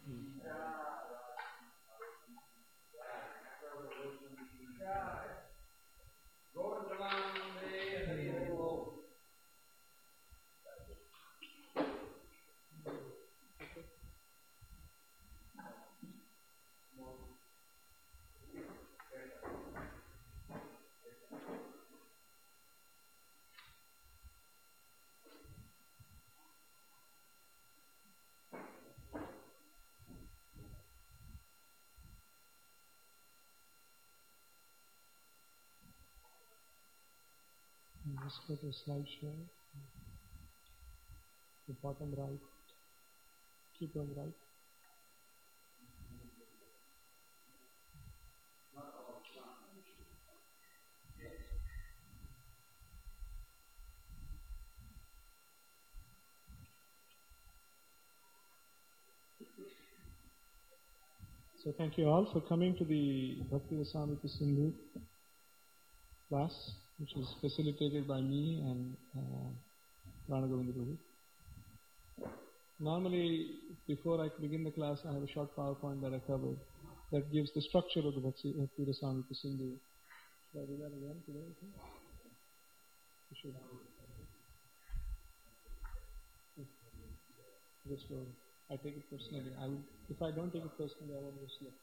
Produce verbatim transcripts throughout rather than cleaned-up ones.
Let's go to slide share. The bottom right. Keep on right. So thank you all for coming to the Bhakti Rasamrita Sindhu class, which is facilitated by me and uh, Rana Govinda Prabhu. Normally, before I begin the class, I have a short PowerPoint that I covered that gives the structure of the Bhakti Rasamrita Sindhu. Should I do that again today? You should. Just go. I take it personally. I will, if I don't take it personally, I won't go slow.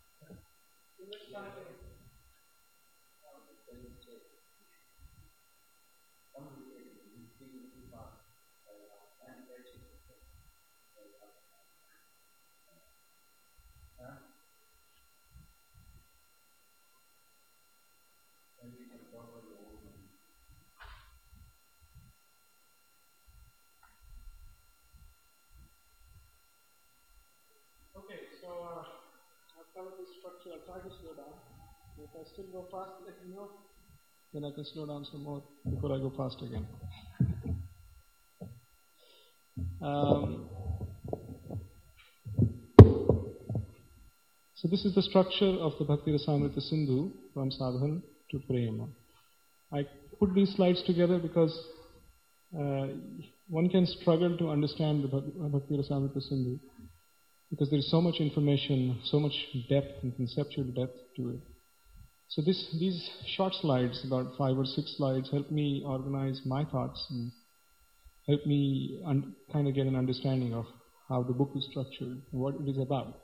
Okay, so uh, I've covered this structure. I'll try to slow down. If I still go fast, let me know. Then I can slow down some more before I go fast again. um, so this is the structure of the Bhakti Rasamrita Sindhu from Sadhana to Prema. I put these slides together because uh, one can struggle to understand the Bhakti Rasamrita Sindhu because there is so much information, so much depth and conceptual depth to it. So this, these short slides, about five or six slides, help me organize my thoughts and help me un- kind of get an understanding of how the book is structured and what it is about.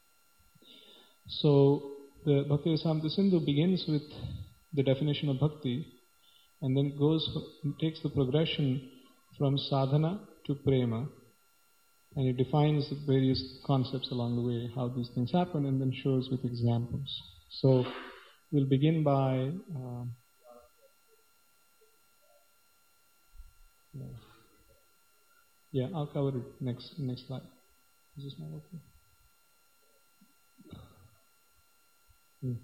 So the Bhakti Rasamrita Sindhu begins with the definition of bhakti and then goes takes the progression from sadhana to prema, and it defines the various concepts along the way, how these things happen, and then shows with examples. So we'll begin by uh, yeah. yeah, I'll cover it next next slide. Is this not okay? Hmm.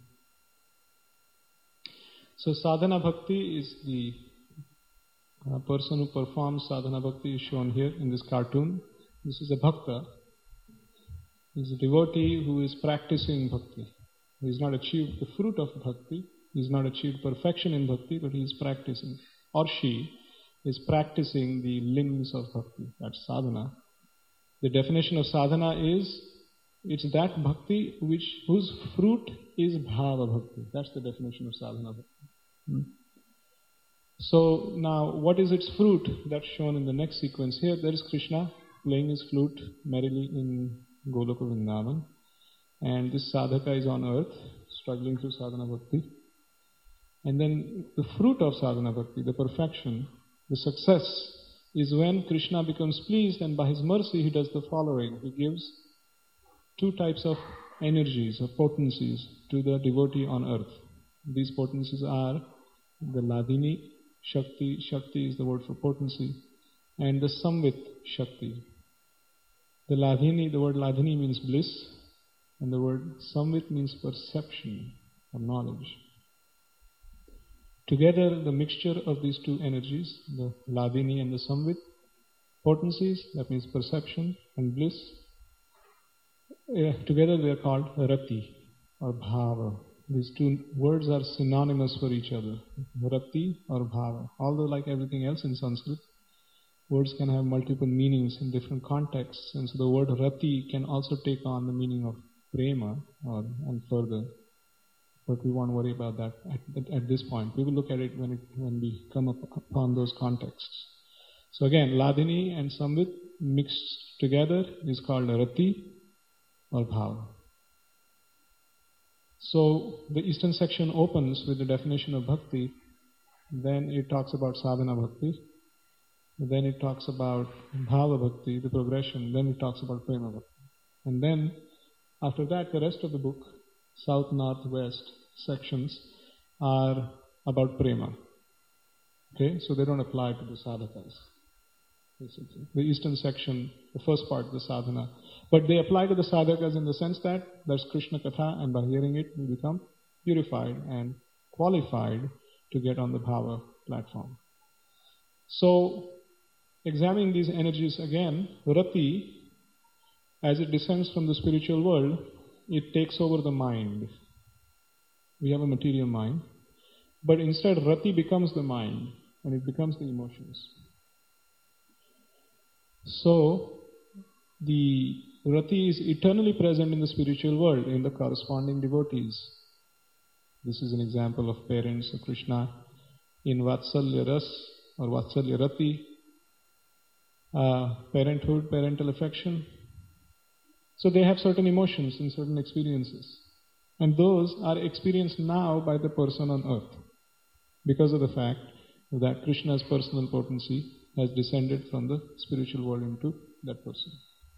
So sadhana bhakti is the uh, person who performs sadhana bhakti is shown here in this cartoon. This is a bhakta. He's a devotee who is practicing bhakti. He's not achieved the fruit of bhakti. He's not achieved perfection in bhakti, but he's practicing. Or she is practicing the limbs of bhakti. That's sadhana. The definition of sadhana is, it's that bhakti which whose fruit is bhava bhakti. That's the definition of sadhana bhakti. Hmm. So now, what is its fruit? That's shown in the next sequence here. There is Krishna playing his flute merrily in Goloka Vrindavan. And this sadhaka is on earth, struggling through sadhana bhakti. And then the fruit of sadhana bhakti, the perfection, the success, is when Krishna becomes pleased, and by his mercy he does the following. He gives two types of energies or potencies to the devotee on earth. These potencies are the Ladini Shakti. Shakti is the word for potency. And the Samvit Shakti. The Ladini, the word Ladini means bliss, and the word Samvit means perception or knowledge. Together, the mixture of these two energies, the Ladini and the Samvit, potencies, that means perception and bliss, uh, together they are called Rati or Bhava. These two words are synonymous for each other, Rati or Bhava. Although like everything else in Sanskrit, words can have multiple meanings in different contexts, and so the word rati can also take on the meaning of prema or and further. But we won't worry about that at, at this point. We will look at it when it when we come up upon those contexts. So again, Ladini and Samvit mixed together is called rati or bhava. So the eastern section opens with the definition of bhakti, then it talks about sadhana bhakti, then it talks about bhava bhakti, the progression, then it talks about prema bhakti. And then after that, the rest of the book, south, north, west sections are about prema. Okay, so they don't apply to the sadhakas. The eastern section, the first part, the sadhana. But they apply to the sadhakas in the sense that there's Krishna Katha, and by hearing it, we become purified and qualified to get on the bhava platform. So, examining these energies again, rati, as it descends from the spiritual world, it takes over the mind. We have a material mind. But instead, rati becomes the mind, and it becomes the emotions. So, the rati is eternally present in the spiritual world, in the corresponding devotees. This is an example of parents of Krishna in Vatsalya Ras or Vatsalya Rati, uh, parenthood, parental affection. So they have certain emotions and certain experiences. And those are experienced now by the person on earth because of the fact that Krishna's personal potency has descended from the spiritual world into that person.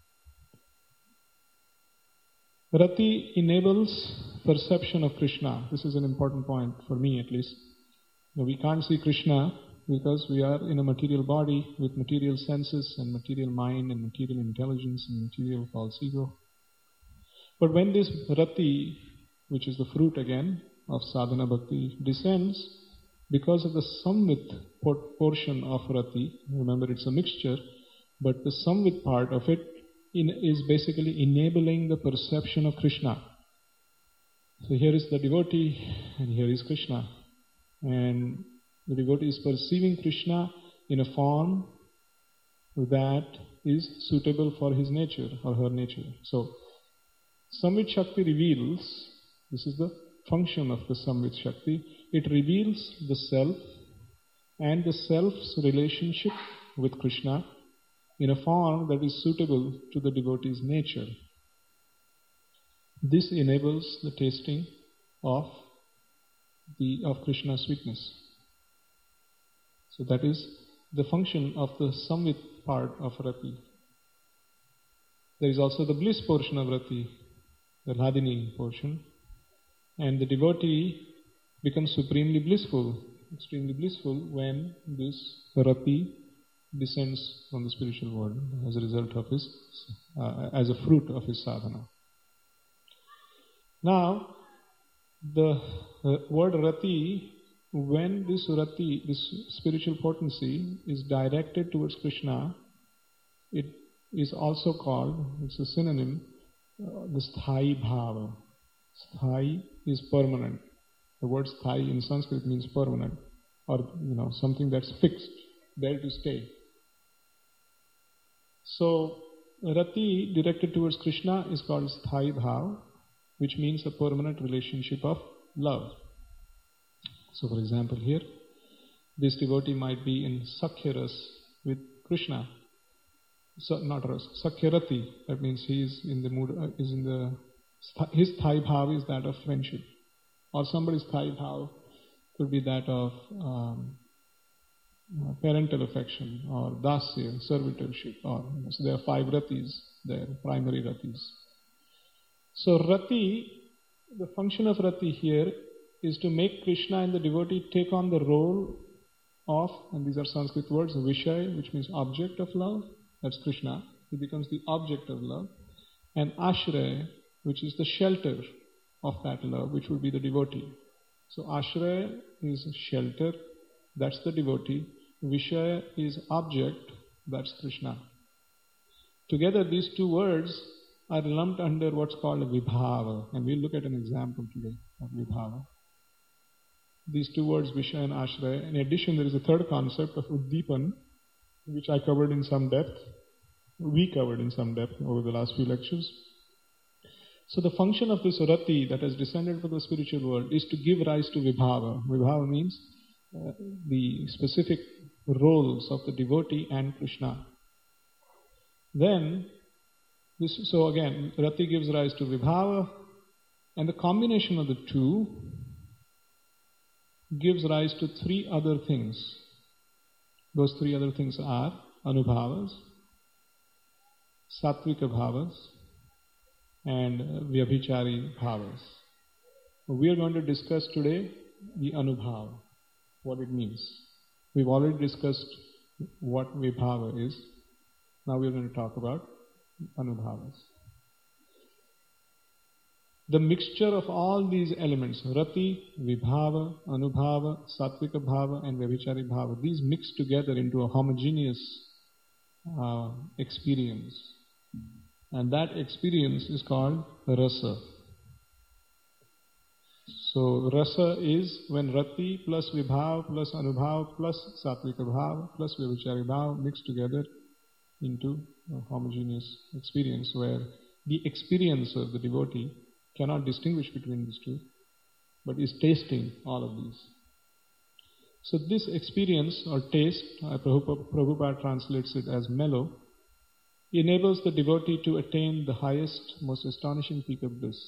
Rati enables perception of Krishna. This is an important point for me at least. Now, we can't see Krishna because we are in a material body with material senses and material mind and material intelligence and material false ego. But when this Rati, which is the fruit again of sadhana bhakti, descends, because of the samvit portion of Rati, remember it's a mixture, but the samvit part of it in, is basically enabling the perception of Krishna. So here is the devotee and here is Krishna. And the devotee is perceiving Krishna in a form that is suitable for his nature or her nature. So Samvit Shakti reveals, this is the function of the Samvit Shakti, it reveals the self and the self's relationship with Krishna in a form that is suitable to the devotee's nature. This enables the tasting of the of Krishna's sweetness. So that is the function of the Samvit part of Rati. There is also the bliss portion of Rati, the Ladini portion, and the devotee becomes supremely blissful, extremely blissful when this Rati descends from the spiritual world as a result of his, uh, as a fruit of his sadhana. Now, the uh, word Rati, when this Rati, this spiritual potency is directed towards Krishna, it is also called, it's a synonym, uh, the Sthai Bhava. Sthai is permanent. The word Sthai in Sanskrit means permanent, or you know, something that's fixed, there to stay. So, Rati directed towards Krishna is called Sthai Bhava, which means a permanent relationship of love. So, for example, here, this devotee might be in Sakhya Ras with Krishna. So, not Ras, Sakhya Rati. That means he is in the mood, uh, is in the, his Sthai Bhava is that of friendship. Or somebody's Sthai Bhava could be that of um, parental affection, or dasya, servitorship, or so there are five Ratis there, primary Ratis. So, Rati, the function of Rati here is to make Krishna and the devotee take on the role of, and these are Sanskrit words, Vishay, which means object of love, that's Krishna, he becomes the object of love, and Ashraya, which is the shelter of that love, which would be the devotee. So Ashraya is shelter, that's the devotee, Vishaya is object, that's Krishna. Together these two words are lumped under what's called a Vibhava, and we'll look at an example today of Vibhava. These two words, Vishaya and Ashraya. In addition, there is a third concept of Uddipan, which I covered in some depth, we covered in some depth over the last few lectures. So the function of this rati that has descended from the spiritual world is to give rise to vibhava. Vibhava means uh, the specific roles of the devotee and Krishna. Then, this, so again, rati gives rise to vibhava, and the combination of the two gives rise to three other things. Those three other things are anubhavas, sattvika bhavas, and vyabhichari bhavas. We are going to discuss today the anubhava, what it means. We've already discussed what vibhava is. Now we are going to talk about anubhavas. The mixture of all these elements, rati, vibhava, anubhava, sattvika bhava, and vyabhichari bhava, these mix together into a homogeneous uh, experience. And that experience is called rasa. So rasa is when rati plus vibhava plus anubhava plus sattvika bhava plus vyabhichari bhava mix together into a homogeneous experience where the experience of the devotee cannot distinguish between these two, but is tasting all of these. So this experience or taste, uh, Prabhupada, Prabhupada translates it as mellow, enables the devotee to attain the highest, most astonishing peak of bliss.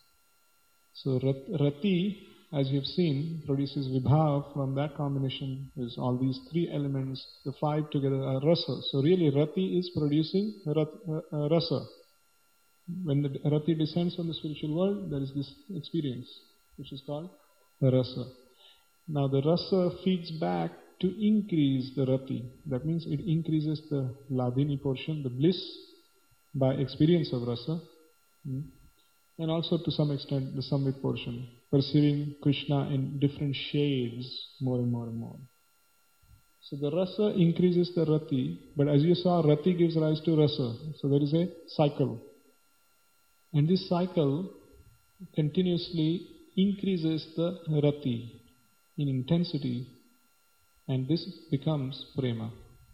So rati, as you've seen, produces vibhava. From that combination is all these three elements, the five together are rasa. So really rati is producing rat, uh, rasa. When the rati descends from the spiritual world, there is this experience, which is called rasa. Now the rasa feeds back to increase the rati. That means it increases the ladini portion, the bliss, by experience of rasa. And also to some extent the samvit portion, perceiving Krishna in different shades more and more and more. So the rasa increases the rati, but as you saw, rati gives rise to rasa. So there is a cycle. And this cycle continuously increases the rati in intensity, and this becomes prema.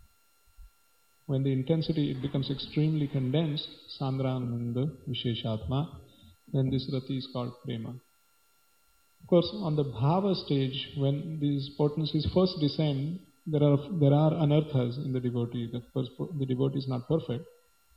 When the intensity it becomes extremely condensed, sandrananda visheshatma, then this rati is called prema. Of course, on the bhava stage, when these potencies first descend, there are there are anarthas in the devotee. The, first, the devotee is not perfect,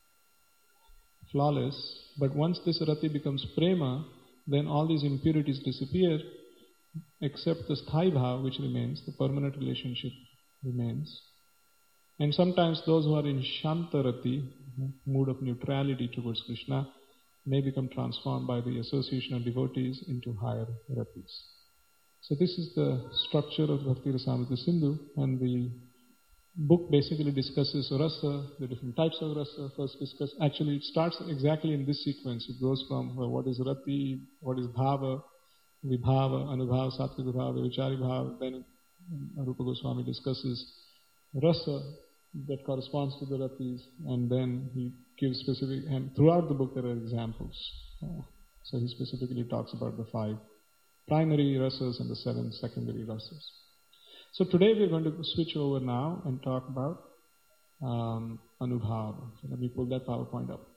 flawless, but once this rati becomes prema, then all these impurities disappear, except the sthai bhava, which remains, the permanent relationship remains. And sometimes those who are in shanta rati, mood of neutrality towards Krishna, may become transformed by the association of devotees into higher ratis. So this is the structure of Bhakti Rasamrita Sindhu, and the book basically discusses rasa, the different types of rasa. First discuss, actually it starts exactly in this sequence. It goes from well, what is rati, what is bhava, vibhava, anubhava, sattvika bhava, vyabhichari bhava. Then Rupa Goswami discusses rasa that corresponds to the ratis, and then he gives specific, and throughout the book there are examples. Uh, so he specifically talks about the five primary rasas and the seven secondary rasas. So today we are going to switch over now and talk about um, anubhava. So let me pull that PowerPoint up.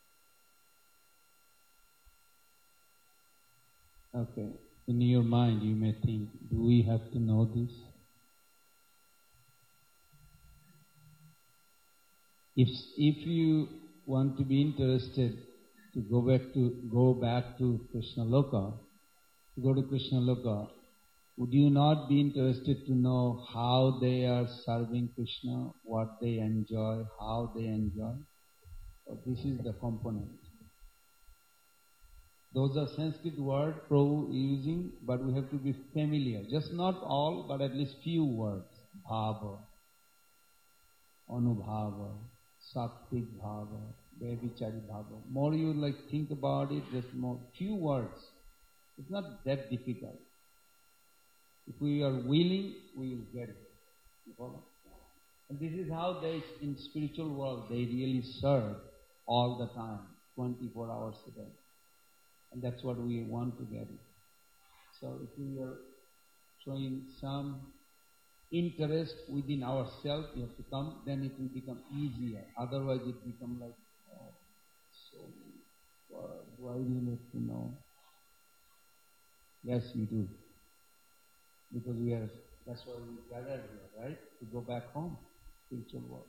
Okay. In your mind you may think, do we have to know this? If if you want to be interested to go back to go back to Krishna Loka, to go to Krishna Loka, would you not be interested to know how they are serving Krishna, what they enjoy, how they enjoy? So this is the component. Those are Sanskrit words Prabhu using, but we have to be familiar. Just not all, but at least few words. Bhava, anubhava, sattvik bhava, vyabhichari bhava. More you like think about it, just more few words. It's not that difficult. If we are willing, we will get it. You follow? And this is how they, in spiritual world, they really serve all the time, twenty-four hours a day. And that's what we want to get it. So if we are showing some interest within ourselves, you have to come, then it will become easier. Otherwise it becomes like, oh, so uh, do I really need to know? Yes, we do. Because we are, that's why we gathered here, right? To go back home, spiritual world.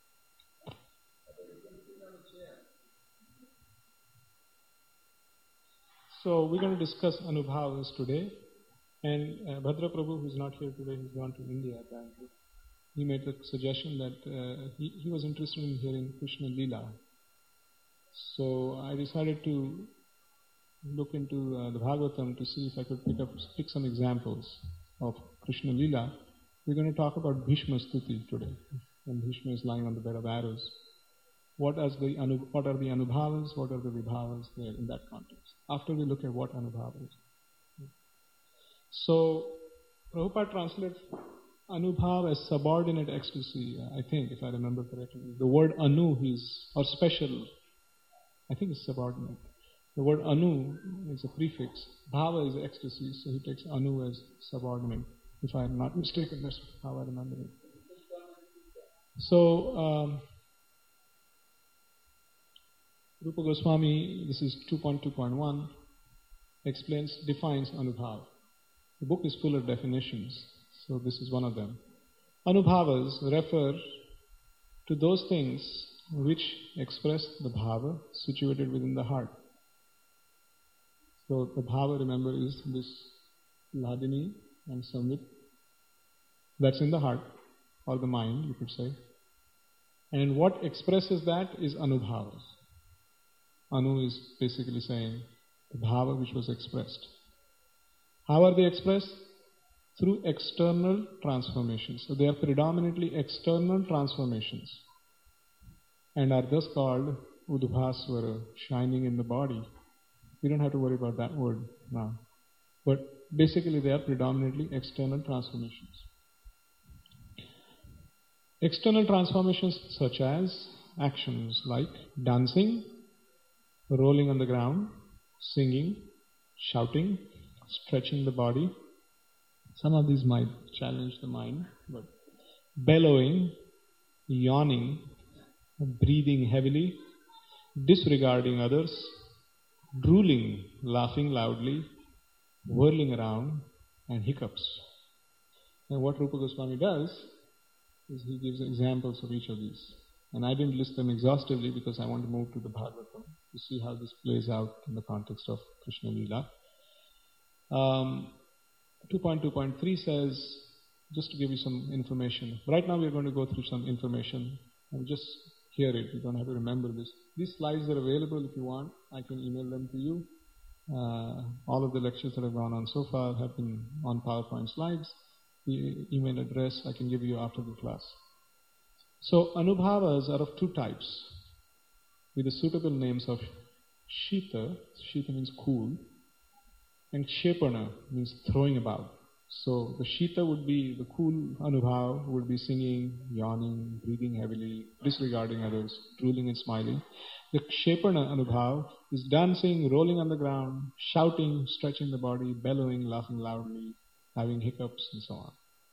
So we're going to discuss Anubhavas today. And uh, Bhadra Prabhu, who's not here today, he's gone to India apparently. He made the suggestion that uh, he, he was interested in hearing Krishna Leela. So I decided to look into uh, the Bhagavatam to see if I could pick up pick some examples of Krishna Leela. We're going to talk about Bhishma Stuti today, when Bhishma is lying on the bed of arrows. What, is the anu, what are the Anubhavas, what are the Vibhavas there in that context? After we look at what Anubhava is. So, Prabhupada translates Anubhav as subordinate ecstasy, I think, if I remember correctly. The word Anu is, or special, I think it's subordinate. The word Anu is a prefix. Bhava is ecstasy, so he takes Anu as subordinate. If I am not mistaken, that's how I remember it. So, um, Rupa Goswami, this is two point two point one, explains, defines Anubhav. The book is full of definitions, so this is one of them. Anubhavas refer to those things which express the bhava situated within the heart. So the bhava, remember, is this Hladini and Samvit. That's in the heart, or the mind, you could say. And what expresses that is Anubhavas. Anu is basically saying the bhava which was expressed. How are they expressed? Through external transformations. So they are predominantly external transformations and are thus called Udbhasvara, shining in the body. We don't have to worry about that word now. But basically they are predominantly external transformations. External transformations such as actions like dancing, rolling on the ground, singing, shouting, stretching the body. Some of these might challenge the mind, but bellowing, yawning, breathing heavily, disregarding others, drooling, laughing loudly, whirling around, and hiccups. And what Rupa Goswami does is he gives examples of each of these. And I didn't list them exhaustively because I want to move to the Bhagavatam to see how this plays out in the context of Krishna Leela. Um, two point two point three says, just to give you some information. Right now we are going to go through some information and just hear it. You don't have to remember this. These slides are available if you want. I can email them to you. Uh, all of the lectures that have gone on so far have been on PowerPoint slides. The email address I can give you after the class. So Anubhavas are of two types, with the suitable names of Shita, Shita means cool, and Kshepana means throwing about. So the Shita would be, the cool Anubhav would be singing, yawning, breathing heavily, disregarding others, drooling and smiling. The Kshepana Anubhav is dancing, rolling on the ground, shouting, stretching the body, bellowing, laughing loudly, having hiccups and so on.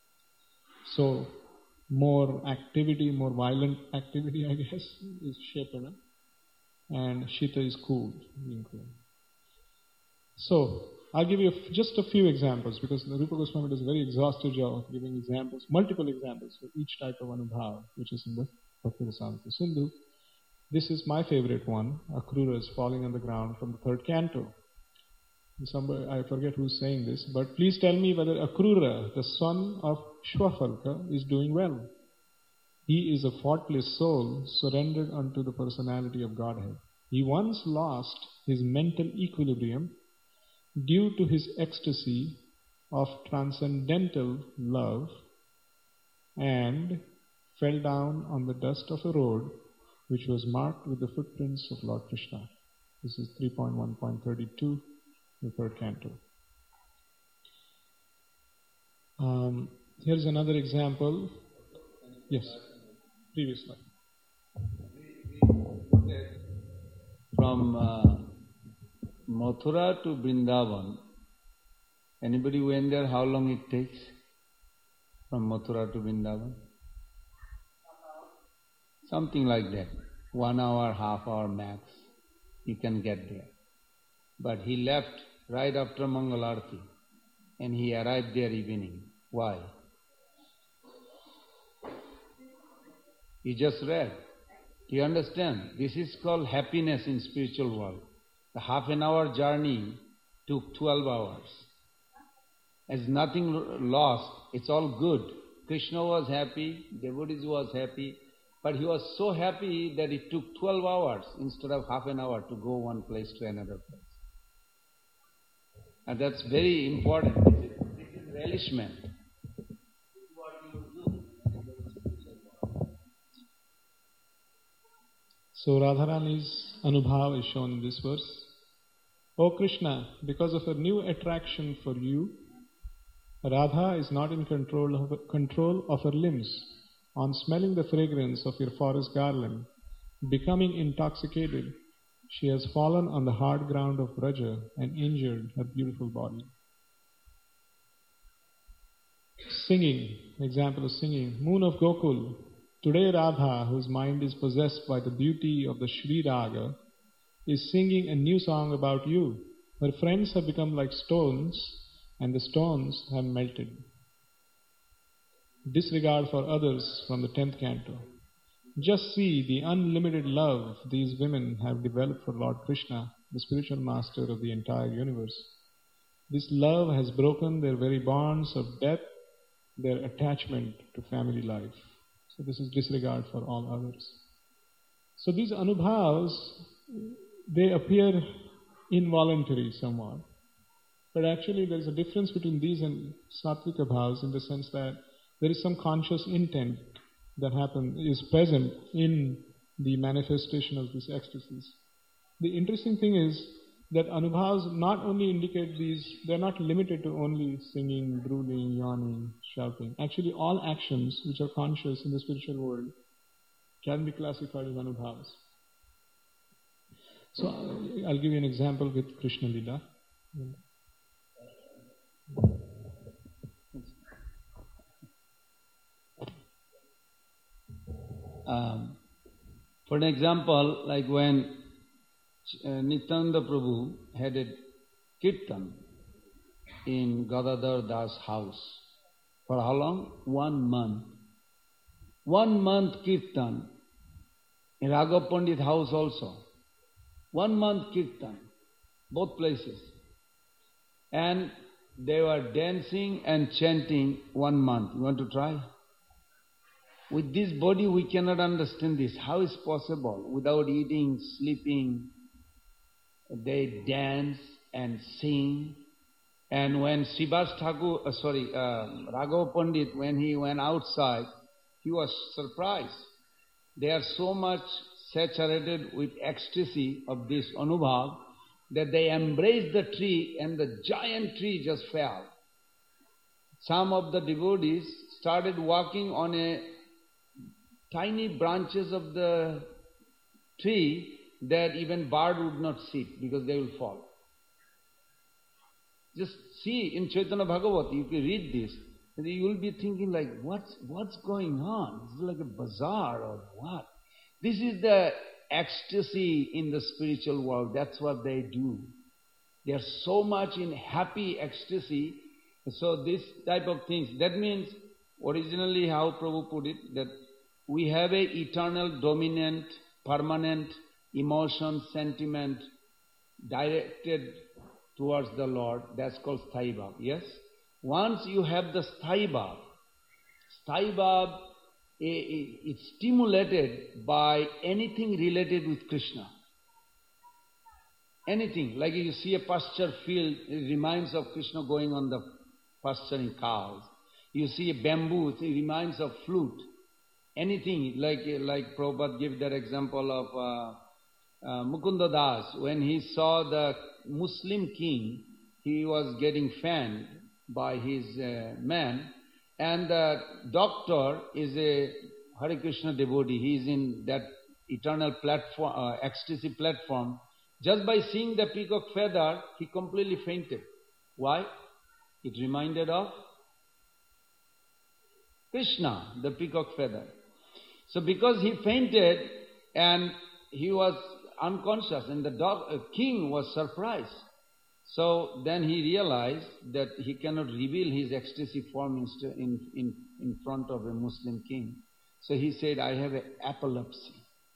So more activity, more violent activity, I guess, is Kshepana. And Shita is cool, being cool. So, I'll give you just a few examples because the Rupa Goswami does a very exhaustive job of giving examples, multiple examples for each type of Anubhava, which is in the Bhakti Rasamrita Sindhu. This is my favorite one, Akruras falling on the ground from the third canto. Somebody, I forget who's saying this, but please tell me whether Akrura, the son of Shwafalka, is doing well. He is a faultless soul surrendered unto the personality of Godhead. He once lost his mental equilibrium due to his ecstasy of transcendental love and fell down on the dust of a road which was marked with the footprints of Lord Krishna. This is three point one point thirty-two, the third canto. Um, here's another example. Yes, previous slide. From uh, Mathura to Vrindavan, anybody went there, how long it takes? from Mathura to Vrindavan? Something like that. One hour, half hour max, you can get there. But he left right after Mangalarti and he arrived there evening. Why? You just read. Do you understand? This is called happiness in spiritual world. The half an hour journey took twelve hours. As nothing lost, it's all good. Krishna was happy, devotees was happy, but he was so happy that it took twelve hours instead of half an hour to go one place to another place. And that's very important. This is, this is relishment. So Radharani's Anubhav is shown in this verse. O Krishna, because of a new attraction for you, Radha is not in control of, control of her limbs. On smelling the fragrance of your forest garland, becoming intoxicated, she has fallen on the hard ground of Braja and injured her beautiful body. Singing, example of singing. Moon of Gokul, today Radha, whose mind is possessed by the beauty of the Shri Raga, is singing a new song about you. Her friends have become like stones, and the stones have melted. Disregard for others from the tenth canto. Just see the unlimited love these women have developed for Lord Krishna, the spiritual master of the entire universe. This love has broken their very bonds of death, their attachment to family life. So this is disregard for all others. So these anubhavs, they appear involuntary somewhat. But actually there is a difference between these and sattvika bhavs in the sense that there is some conscious intent that happen, is present in the manifestation of these ecstasies. The interesting thing is that anubhavs not only indicate these, they are not limited to only singing, drooling, yawning, shouting. Actually all actions which are conscious in the spiritual world can be classified as anubhavs. So I'll give you an example with Krishna Lila. Um, for an example, like when uh, Nityananda Prabhu had a kirtan in Gadadhar Das' house. For how long? One month. One month kirtan. In Raghav Pandit house also. One month kirtan. Both places. And they were dancing and chanting one month. You want to try? With this body we cannot understand this. How is possible? Without eating, sleeping, they dance and sing. And when Srivas Thakur, uh, sorry, uh, Raghav Pandit, when he went outside, he was surprised. They are so much saturated with ecstasy of this Anubhav that they embraced the tree and the giant tree just fell. Some of the devotees started walking on a tiny branches of the tree that even bird would not sit because they will fall. Just see in Chaitanya Bhagavata, you can read this, and you will be thinking like, what's, what's going on? This is like a bazaar or what? This is the ecstasy in the spiritual world. That's what they do. They are so much in happy ecstasy. So this type of things, that means originally how Prabhu put it, that we have a eternal, dominant, permanent emotion, sentiment directed towards the Lord. That's called Sthayi Bhav. Yes? Once you have the Sthayi Bhav, Sthayi Bhav is stimulated by anything related with Krishna. Anything, like you see a pasture field, it reminds of Krishna going on the pasturing cows. You see a bamboo, it reminds of flute. Anything, like like Prabhupada gave that example of uh, uh, Mukunda Das, when he saw the Muslim king, he was getting fanned by his uh, man, and the doctor is a Hare Krishna devotee. He is in that eternal platform, uh, ecstasy platform. Just by seeing the peacock feather, he completely fainted. Why? It reminded of Krishna, the peacock feather. So because he fainted and he was unconscious and the dog, uh, king was surprised. So then he realized that he cannot reveal his ecstasy form in, in, in, in front of a Muslim king. So he said, I have an epilepsy.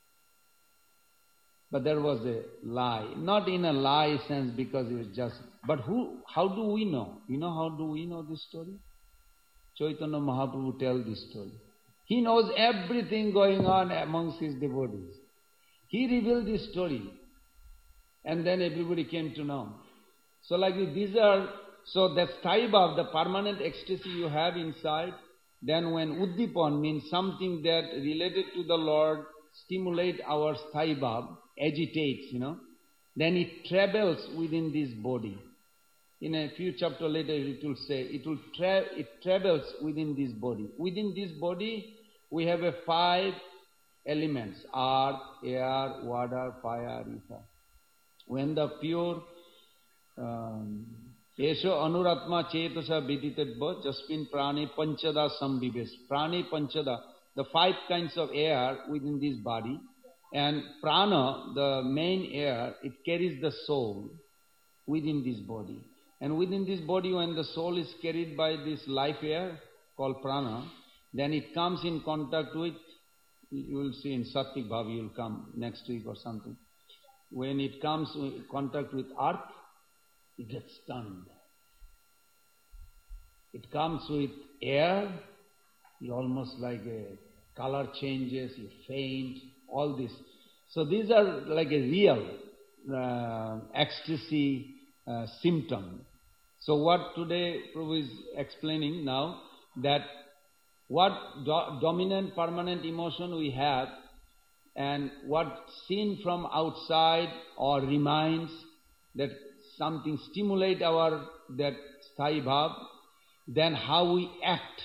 But there was a lie. Not in a lie sense because it was just... But who? How do we know? You know how do we know this story? Chaitanya Mahaprabhu tells this story. He knows everything going on amongst his devotees. He revealed this story. And then everybody came to know. So like these are... So that Sthayi-bhav, the permanent ecstasy you have inside, then when Uddipan means something that related to the Lord, stimulate our Sthayi-bhav, agitates, you know, then it travels within this body. In a few chapters later it will say, it will tra it travels within this body. Within this body we have a five elements, earth, air, water, fire, ether. When the pure Esho Anuratma Chetasa Viditadva Jaspin Prani Panchada Samvives. Prani Panchada, the five kinds of air within this body. And prana, the main air, it carries the soul within this body. And within this body, when the soul is carried by this life air called prana, then it comes in contact with, you will see in Sattvic Bhav, you will come next week or something. When it comes in contact with earth, it gets stunned. It comes with air, you almost like a color changes, you faint, all this. So these are like a real uh, ecstasy uh, symptom. So what today Prabhu is explaining now, that what do dominant permanent emotion we have and what seen from outside or reminds that something stimulate our that Sthayi Bhav, then how we act.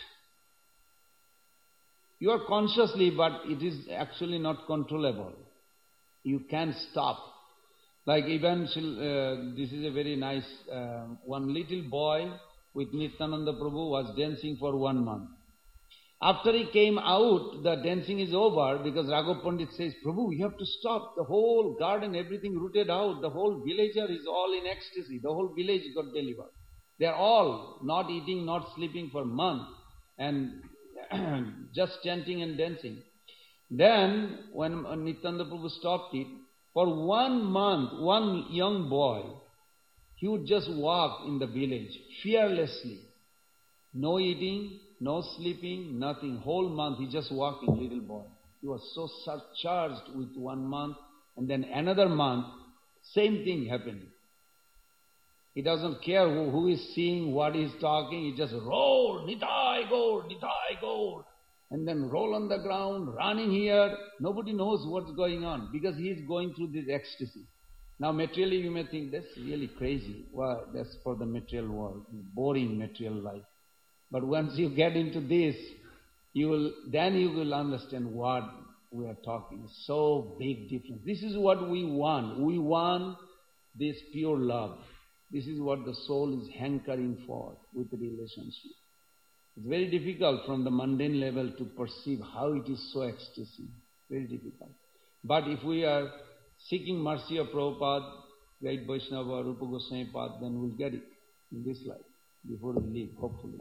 You are consciously, but it is actually not controllable. You can't stop. Like even, uh, this is a very nice, uh, one little boy with Nityananda Prabhu was dancing for one month. After he came out, the dancing is over because Raghav Pandit says, Prabhu, you have to stop. The whole garden, everything rooted out. The whole villager is all in ecstasy. The whole village got delivered. They are all not eating, not sleeping for months and just chanting and dancing. Then, when Nityananda Prabhu stopped it, for one month, one young boy, he would just walk in the village fearlessly. No eating, no sleeping, nothing. Whole month he just walking, little boy. He was so surcharged with one month, and then another month, same thing happened. He doesn't care who, who is seeing, what he is talking, he just roll, Nitai Gaur, Nitai Gaur. And then roll on the ground, running here. Nobody knows what's going on because he is going through this ecstasy. Now materially you may think that's really crazy. Well, that's for the material world, boring material life. But once you get into this, you will then you will understand what we are talking. So big difference. This is what we want. We want this pure love. This is what the soul is hankering for with the relationship. It's very difficult from the mundane level to perceive how it is so ecstasy. Very difficult. But if we are seeking mercy of Prabhupada, great Vaishnava, Rupa Goswami Pad, then we'll get it in this life, before we leave, hopefully.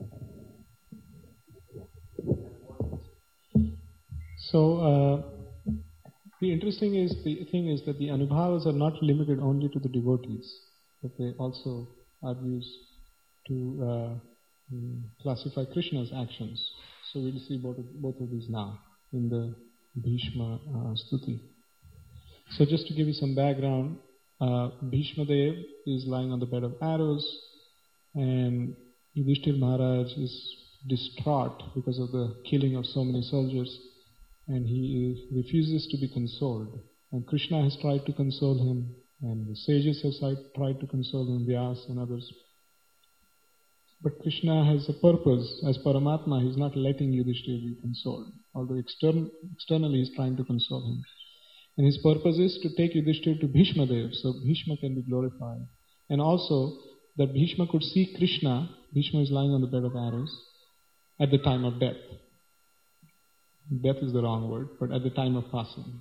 So, uh, the interesting is, the thing is that the anubhavas are not limited only to the devotees, but they also are used to uh, classify Krishna's actions. So we'll see both of, both of these now in the Bhishma uh, Stuti. So just to give you some background, uh, Bhishma Dev is lying on the bed of arrows, and Yudhishthira Maharaj is distraught because of the killing of so many soldiers, and he refuses to be consoled. And Krishna has tried to console him, and the sages have tried to console him, Vyas and others. But Krishna has a purpose. As Paramatma, he is not letting Yudhishthira be consoled, although extern externally he is trying to console him. And his purpose is to take Yudhishthira to Bhishma Dev, so Bhishma can be glorified. And also that Bhishma could see Krishna. Bhishma is lying on the bed of arrows at the time of death. Death is the wrong word, but at the time of passing.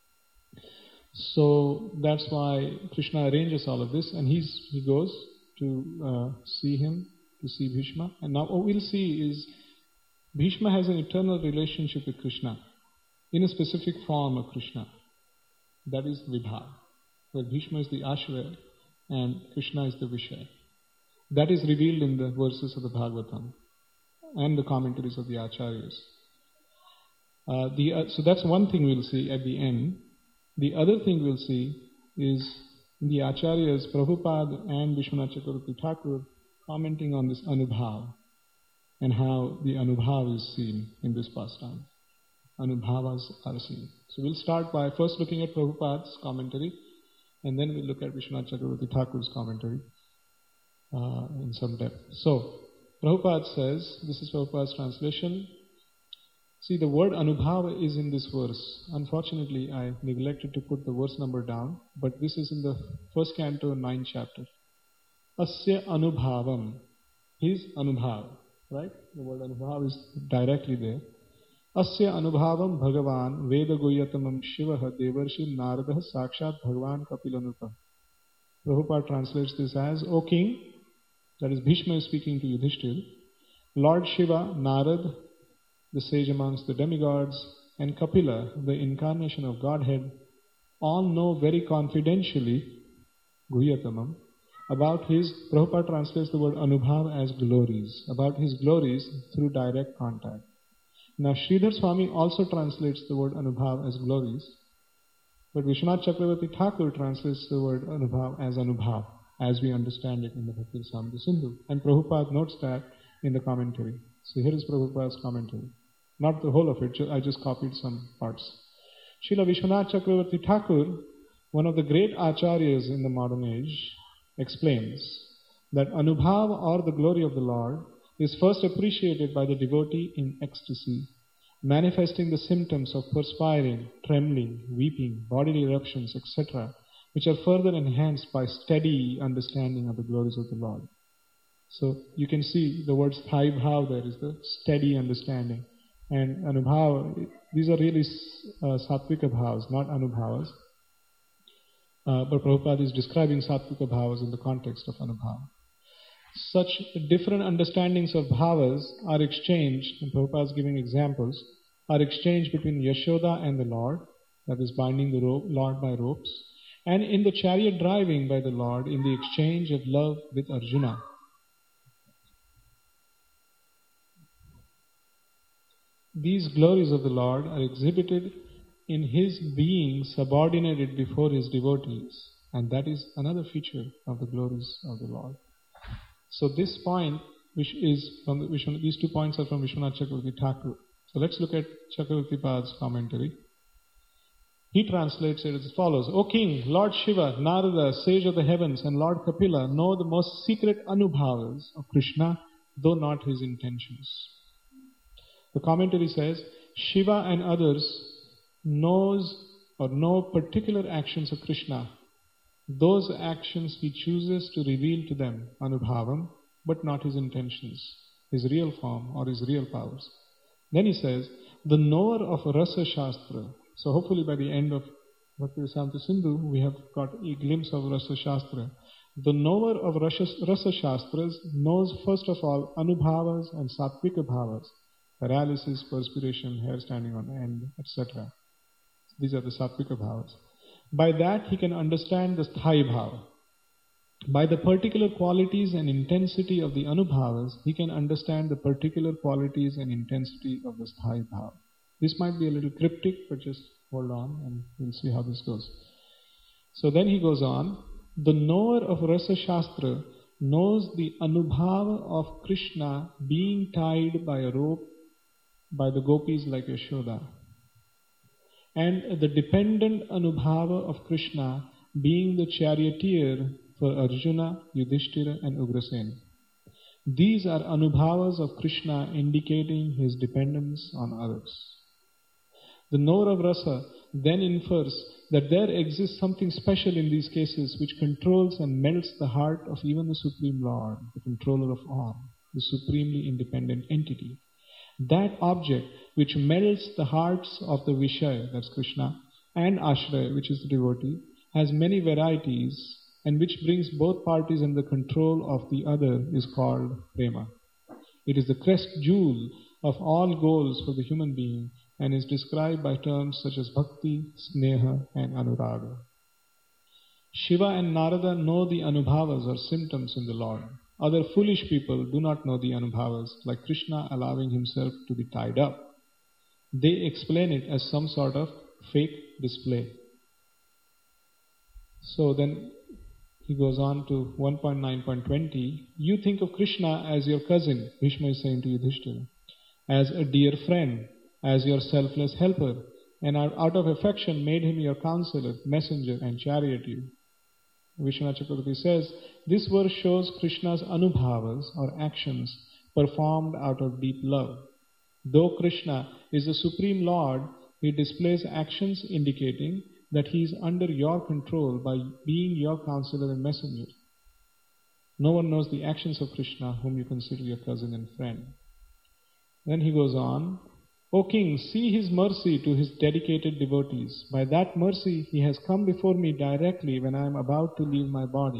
So that's why Krishna arranges all of this, and he's, he goes to uh, see him, to see Bhishma. And now what we'll see is Bhishma has an eternal relationship with Krishna in a specific form of Krishna. That is Vibhav, where Bhishma is the Ashraya and Krishna is the Vishaya. That is revealed in the verses of the Bhagavatam and the commentaries of the Acharyas. Uh, the, uh, so that's one thing we'll see at the end. The other thing we'll see is in the Acharyas, Prabhupada and Vishwanath Chakravarti Thakur commenting on this Anubhav and how the Anubhav is seen in this pastime. Anubhavas are seen. So we'll start by first looking at Prabhupada's commentary, and then we'll look at Vishwanath Chakravarti Thakur's commentary uh, in some depth. So, Prabhupada says, this is Prabhupada's translation. See, the word Anubhava is in this verse. Unfortunately, I neglected to put the verse number down, but this is in the first canto, ninth chapter. Asya Anubhavam. His Anubhav. Right? The word Anubhav is directly there. Asya Anubhavam Bhagavan Veda Goyatamam Shivaha Devarshi Naradaha Sakshat Bhagavan Kapilanuta. Prabhupada translates this as, O King, that is Bhishma is speaking to Yudhishthira, Lord Shiva, Narad, the sage amongst the demigods, and Kapila, the incarnation of Godhead, all know very confidentially, Guhyatamam, about his, Prabhupada translates the word Anubhav as glories, about his glories through direct contact. Now Sridhar Swami also translates the word Anubhav as glories, but Vishwanath Chakravarti Thakur translates the word Anubhav as Anubhav, as we understand it in the Bhakti Rasamrita Sindhu. And Prabhupada notes that in the commentary. So here is Prabhupada's commentary. Not the whole of it, I just copied some parts. Srila Vishwanath Chakravarti Thakur, one of the great acharyas in the modern age, explains that Anubhav, or the glory of the Lord, is first appreciated by the devotee in ecstasy, manifesting the symptoms of perspiring, trembling, weeping, bodily eruptions, et cetera, which are further enhanced by steady understanding of the glories of the Lord. So you can see the word sthai bhav there is the steady understanding. And Anubhav, these are really uh, sattvika bhavas, not Anubhavas. Uh, but Prabhupada is describing sattvika bhavas in the context of Anubhav. Such different understandings of bhavas are exchanged, and Prabhupada is giving examples, are exchanged between Yashoda and the Lord, that is binding the rope, Lord by ropes, and in the chariot driving by the Lord in the exchange of love with Arjuna. These glories of the Lord are exhibited in his being subordinated before his devotees, and that is another feature of the glories of the Lord. So this point, which is from the, Vishwanath, these two points are from Vishwanath Chakravarti Thakur. So let's look at Chakravarti Pad's commentary. He translates it as follows: O King, Lord Shiva, Narada, sage of the heavens, and Lord Kapila know the most secret anubhavas of Krishna, though not his intentions. The commentary says, Shiva and others knows or know particular actions of Krishna. Those actions he chooses to reveal to them, Anubhavam, but not his intentions, his real form or his real powers. Then he says, the knower of Rasa Shastra. So hopefully by the end of Bhakti Rasamrita Sindhu, we have got a glimpse of Rasa Shastra. The knower of Rasa, Rasa Shastras knows first of all Anubhavas and Sattvika Bhavas, paralysis, perspiration, hair standing on end, et cetera. These are the Sattvika Bhavas. By that he can understand the Sthai Bhava. By the particular qualities and intensity of the Anubhavas, he can understand the particular qualities and intensity of the Sthai Bhava. This might be a little cryptic, but just hold on and we'll see how this goes. So then he goes on, the knower of Rasa Shastra knows the Anubhava of Krishna being tied by a rope by the gopis like Yashoda, and the dependent Anubhava of Krishna being the charioteer for Arjuna, Yudhishthira and Ugrasena. These are Anubhavas of Krishna indicating his dependence on others. The knower of Rasa then infers that there exists something special in these cases which controls and melts the heart of even the Supreme Lord, the controller of all, the supremely independent entity. That object which melts the hearts of the Vishaya, that's Krishna, and Ashraya, which is the devotee, has many varieties, and which brings both parties under the control of the other is called Prema. It is the crest jewel of all goals for the human being and is described by terms such as Bhakti, Sneha and Anuraga. Shiva and Narada know the Anubhavas or symptoms in the Lord. Other foolish people do not know the Anubhavas, like Krishna allowing himself to be tied up. They explain it as some sort of fake display. So then he goes on to one point nine point twenty. You think of Krishna as your cousin, Bhishma is saying to Yudhishthira, as a dear friend, as your selfless helper, and out of affection made him your counselor, messenger and charioteer. Vishwanath Chakravarti says, this verse shows Krishna's anubhavas or actions performed out of deep love. Though Krishna is the Supreme Lord, he displays actions indicating that he is under your control by being your counselor and messenger. No one knows the actions of Krishna whom you consider your cousin and friend. Then he goes on, O king, see his mercy to his dedicated devotees. By that mercy he has come before me directly when I am about to leave my body.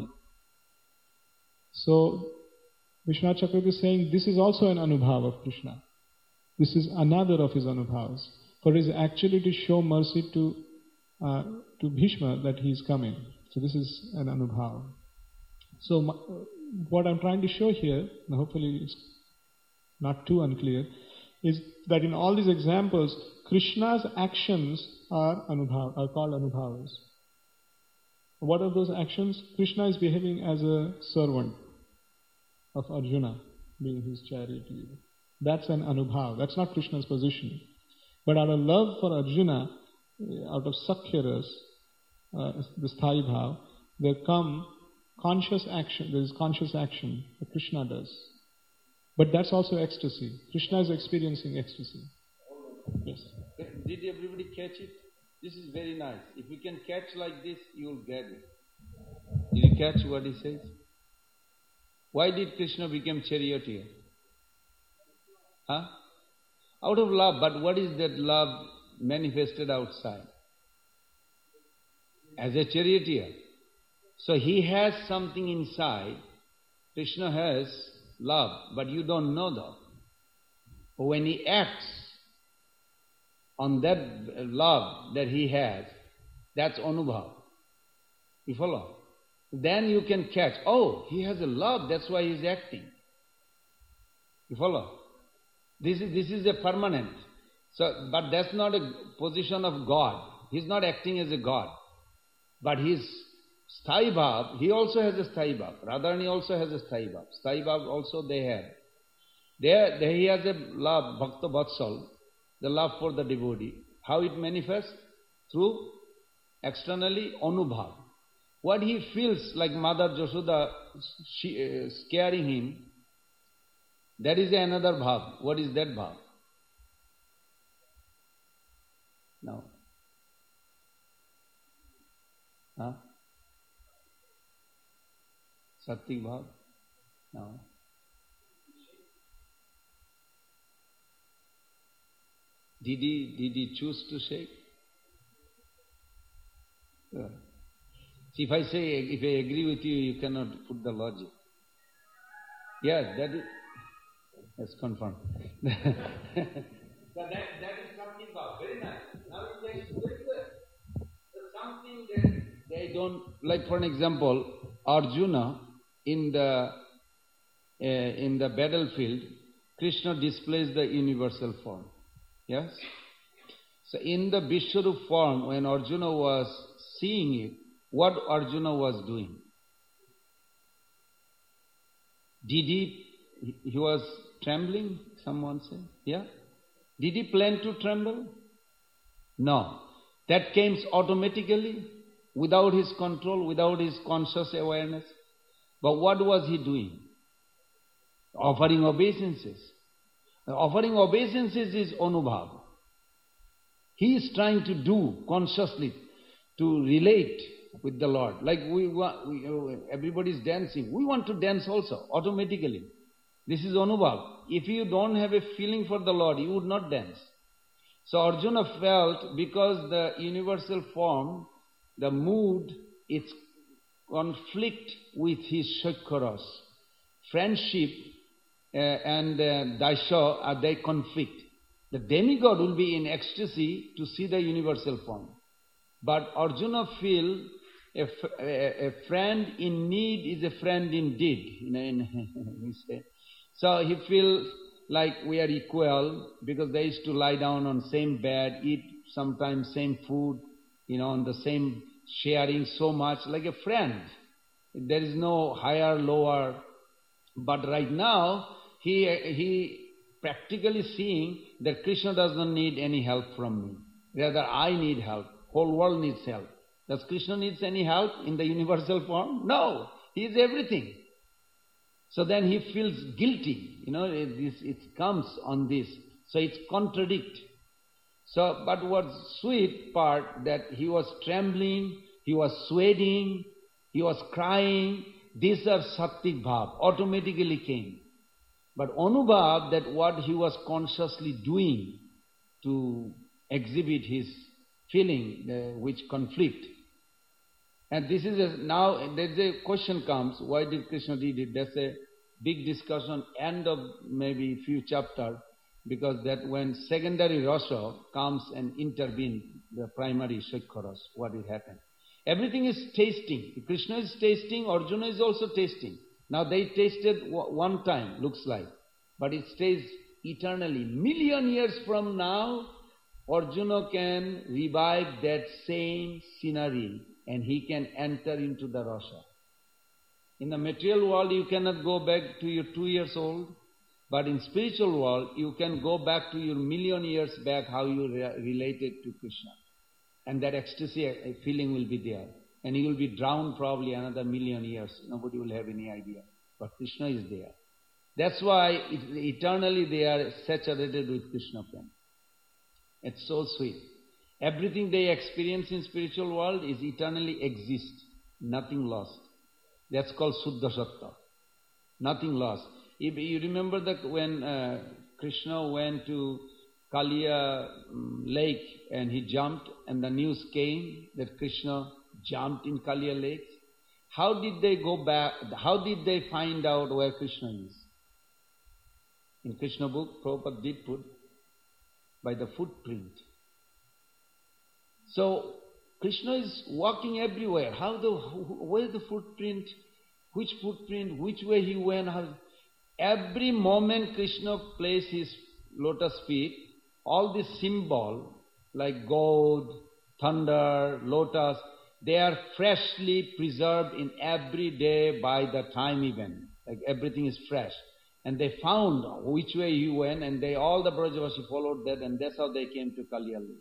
So Vishwanath Chakravarti is saying this is also an anubhava of Krishna. This is another of his anubhavas. For it is actually to show mercy to uh, to Bhishma that he is coming. So this is an anubhava. So my, what I'm trying to show here, and hopefully it's not too unclear, is that in all these examples, Krishna's actions are anubhav, are called anubhavas. What are those actions? Krishna is behaving as a servant of Arjuna, being his charioteer. That's an anubhav. That's not Krishna's position. But out of love for Arjuna, out of sakhyaras, uh, the sthayi bhav, there come conscious action. There is conscious action that Krishna does. But that's also ecstasy. Krishna is experiencing ecstasy. Yes. Did everybody catch it? This is very nice. If you can catch like this, you will get it. Did you catch what he says? Why did Krishna become charioteer? Huh? Out of love. But what is that love manifested outside? As a charioteer. So he has something inside. Krishna has love, but you don't know that. But when he acts on that love that he has, that's anubhav. You follow? Then you can catch, oh, he has a love, that's why he's acting. You follow? This is, this is a permanent. So, but that's not a position of God. He's not acting as a God. But his sthayi bhav, he also has a sthayi bhav. Radharani also has a sthayi bhav. Sthayi bhav also they have. There, there he has a love, bhakta vatsal, the love for the devotee. How it manifests? Through externally anubhav. What he feels like Mother Jashoda she, uh, scaring him, that is another bhav. What is that bhav? No. Huh? Sattvic bhav? No. Did he, did he choose to shake? Yeah. See, if I say, if I agree with you, you cannot put the logic. Yes, that is, that's confirmed. So that, that is something bhav. Very nice. Now it takes very good. There's something that they don't, like for an example, Arjuna in the uh, in the battlefield, Krishna displays the universal form. Yes? So in the Vishwarup form, when Arjuna was seeing it, what Arjuna was doing? Did he, he was trembling, someone said? Yeah? Did he plan to tremble? No. That came automatically, without his control, without his conscious awareness. But what was he doing? Offering obeisances. Offering obeisances is anubhav. He is trying to do consciously, to relate with the Lord. Like we want, we, everybody is dancing. We want to dance also, automatically. This is Anubhav. If you don't have a feeling for the Lord, you would not dance. So Arjuna felt, because the universal form, the mood, its conflict with his Shaikharas. Friendship uh, and uh, Daisha, are they conflict. The demigod will be in ecstasy to see the universal form. But Arjuna feel a, a, a friend in need is a friend indeed. You know, in, we say. So he feels like we are equal, because they used to lie down on same bed, eat sometimes same food, you know, on the same, sharing so much, like a friend. There is no higher, lower. But right now, he, he practically seeing that Krishna does not need any help from me. Rather, I need help. Whole world needs help. Does Krishna needs any help in the universal form? No. He is everything. So then he feels guilty. You know, it, it comes on this. So it's contradict. So, but what's sweet part, that he was trembling, he was sweating, he was crying. These are Sattvik Bhav, automatically came. But Anubhav, that what he was consciously doing to exhibit his feeling, uh, which conflict. And this is, a, now there's a question comes, why did Krishna did it? That's a big discussion, end of maybe few chapters, because that when secondary rasa comes and intervene, the primary Shaikharas, what will happen? Everything is tasting. Krishna is tasting, Arjuna is also tasting. Now they tasted one time, looks like, but it stays eternally. Million years from now, Arjuna can revive that same scenery and he can enter into the rasa. In the material world, you cannot go back to your two years old, but in spiritual world, you can go back to your million years back, how you re- related to Krishna. And that ecstasy feeling will be there. And you will be drowned probably another million years. Nobody will have any idea. But Krishna is there. That's why it, eternally they are saturated with Krishna prema. It's so sweet. Everything they experience in spiritual world is eternally exist. Nothing lost. That's called Suddha Sattva. Nothing lost. If you remember that when uh, Krishna went to Kaliya um, lake and he jumped and the news came that Krishna jumped in Kaliya lake, how did they go back, how did they find out where Krishna is? In Krishna book, Prabhupada did put by the footprint. So Krishna is walking everywhere. How the, where the footprint, which footprint, which way he went, how, every moment Krishna placed his lotus feet, all this symbol like gold, thunder, lotus, they are freshly preserved in every day by the time event. Like everything is fresh. And they found which way he went, and they all the Brajavashi followed that, and that's how they came to Kaliya lake.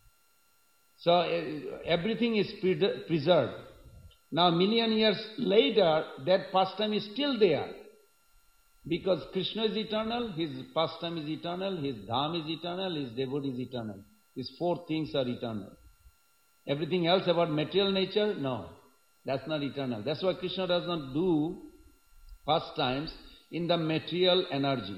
So uh, everything is pre- preserved. Now million years later, that pastime is still there. Because Krishna is eternal, his pastime is eternal, his dham is eternal, his devotee is eternal. These four things are eternal. Everything else about material nature, no. That's not eternal. That's why Krishna does not do pastimes in the material energy.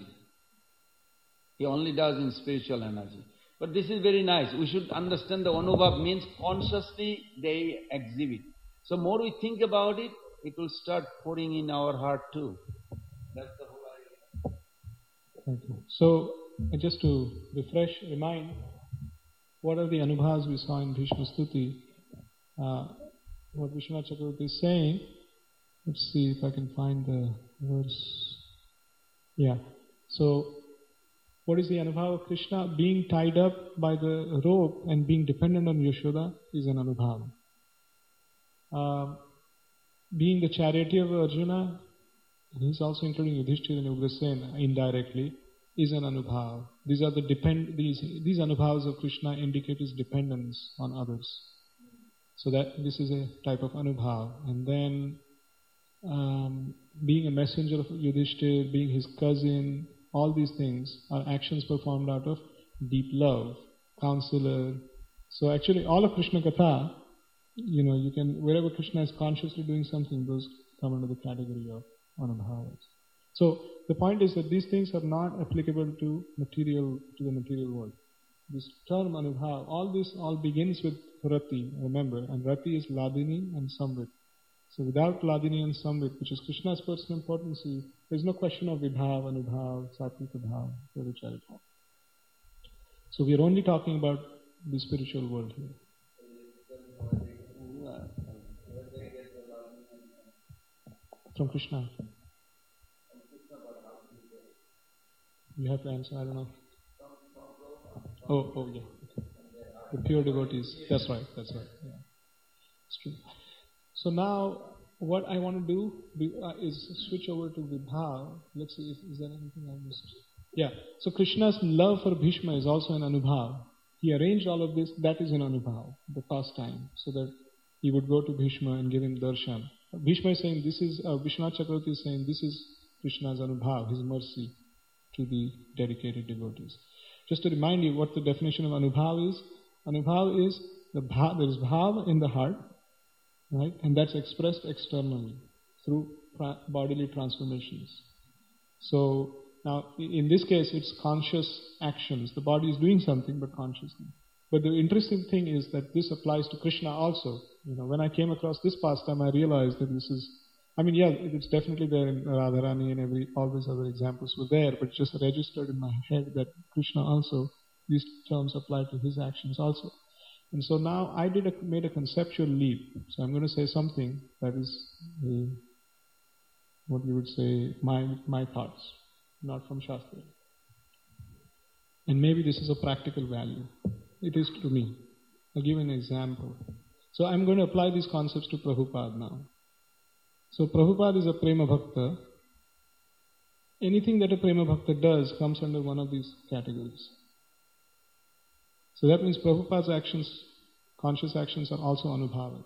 He only does in spiritual energy. But this is very nice. We should understand the Anubhav means consciously they exhibit. So more we think about it, it will start pouring in our heart too. That's the whole idea. Thank you. So, just to refresh, remind, what are the Anubhavas we saw in Bhishma Stuti? Uh, what Vishwanath Chakravarti is saying, let's see if I can find the verse. Yeah. So, what is the Anubhava of Krishna? Being tied up by the rope and being dependent on Yashoda is an Anubhava. Uh, being the charioteer of Arjuna, he's also including Yudhishthira and Ugrasena indirectly, is an Anubhava. These are the depend these these Anubhavas of Krishna indicate his dependence on others. So that this is a type of Anubhava. And then um, being a messenger of Yudhishthira, being his cousin, all these things are actions performed out of deep love, counselor. So actually all of Krishna Katha, you know, you can, wherever Krishna is consciously doing something, those come under the category of Anubhavas. So the point is that these things are not applicable to material, to the material world. This term Anubhav, all this all begins with Rati, remember, and Rati is Ladini and Samvit. So without Ladini and Samvit, which is Krishna's personal potency, there's no question of Vibhav, Anubhav, Satvika Bhav, Vichari Bhav. So we are only talking about the spiritual world here. From Krishna. You have to answer, I don't know. Oh, oh yeah. The pure devotees. That's right, that's right. Yeah. It's true. So now, what I want to do is switch over to Vibhav. Let's see, if, is there anything I missed? Yeah. So Krishna's love for Bhishma is also an Anubhav. He arranged all of this, that is an Anubhav, the pastime, so that he would go to Bhishma and give him darshan. Bhishma is saying, this is, uh, Vishwanath Chakravarti is saying, this is Krishna's Anubhav, his mercy to the dedicated devotees. Just to remind you what the definition of Anubhav is. Anubhav is, the bhav, there is bhav in the heart, right? And that's expressed externally through pra- bodily transformations. So, now in this case it's conscious actions. The body is doing something but consciously. But the interesting thing is that this applies to Krishna also. You know, when I came across this pastime, I realized that this is, I mean, yeah, it's definitely there in Radharani and every, all these other examples were there, but just registered in my head that Krishna also, these terms apply to his actions also. And so now I did a, made a conceptual leap. So I'm going to say something that is a, what you would say, my, my thoughts, not from Shastra. And maybe this is a practical value. It is to me. I'll give an example. So I'm going to apply these concepts to Prabhupada now. So Prabhupada is a Prema Bhakta. Anything that a Prema Bhakta does comes under one of these categories. So that means Prabhupada's actions, conscious actions, are also Anubhavas.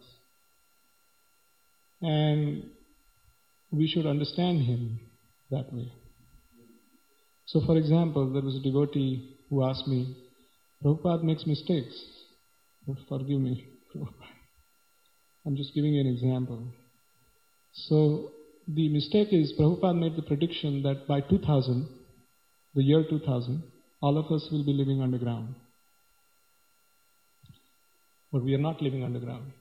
And we should understand him that way. So for example, there was a devotee who asked me, Prabhupada makes mistakes. Forgive me. I'm just giving you an example. So the mistake is Prabhupada made the prediction that by two thousand, the year two thousand, all of us will be living underground. But we are not living underground.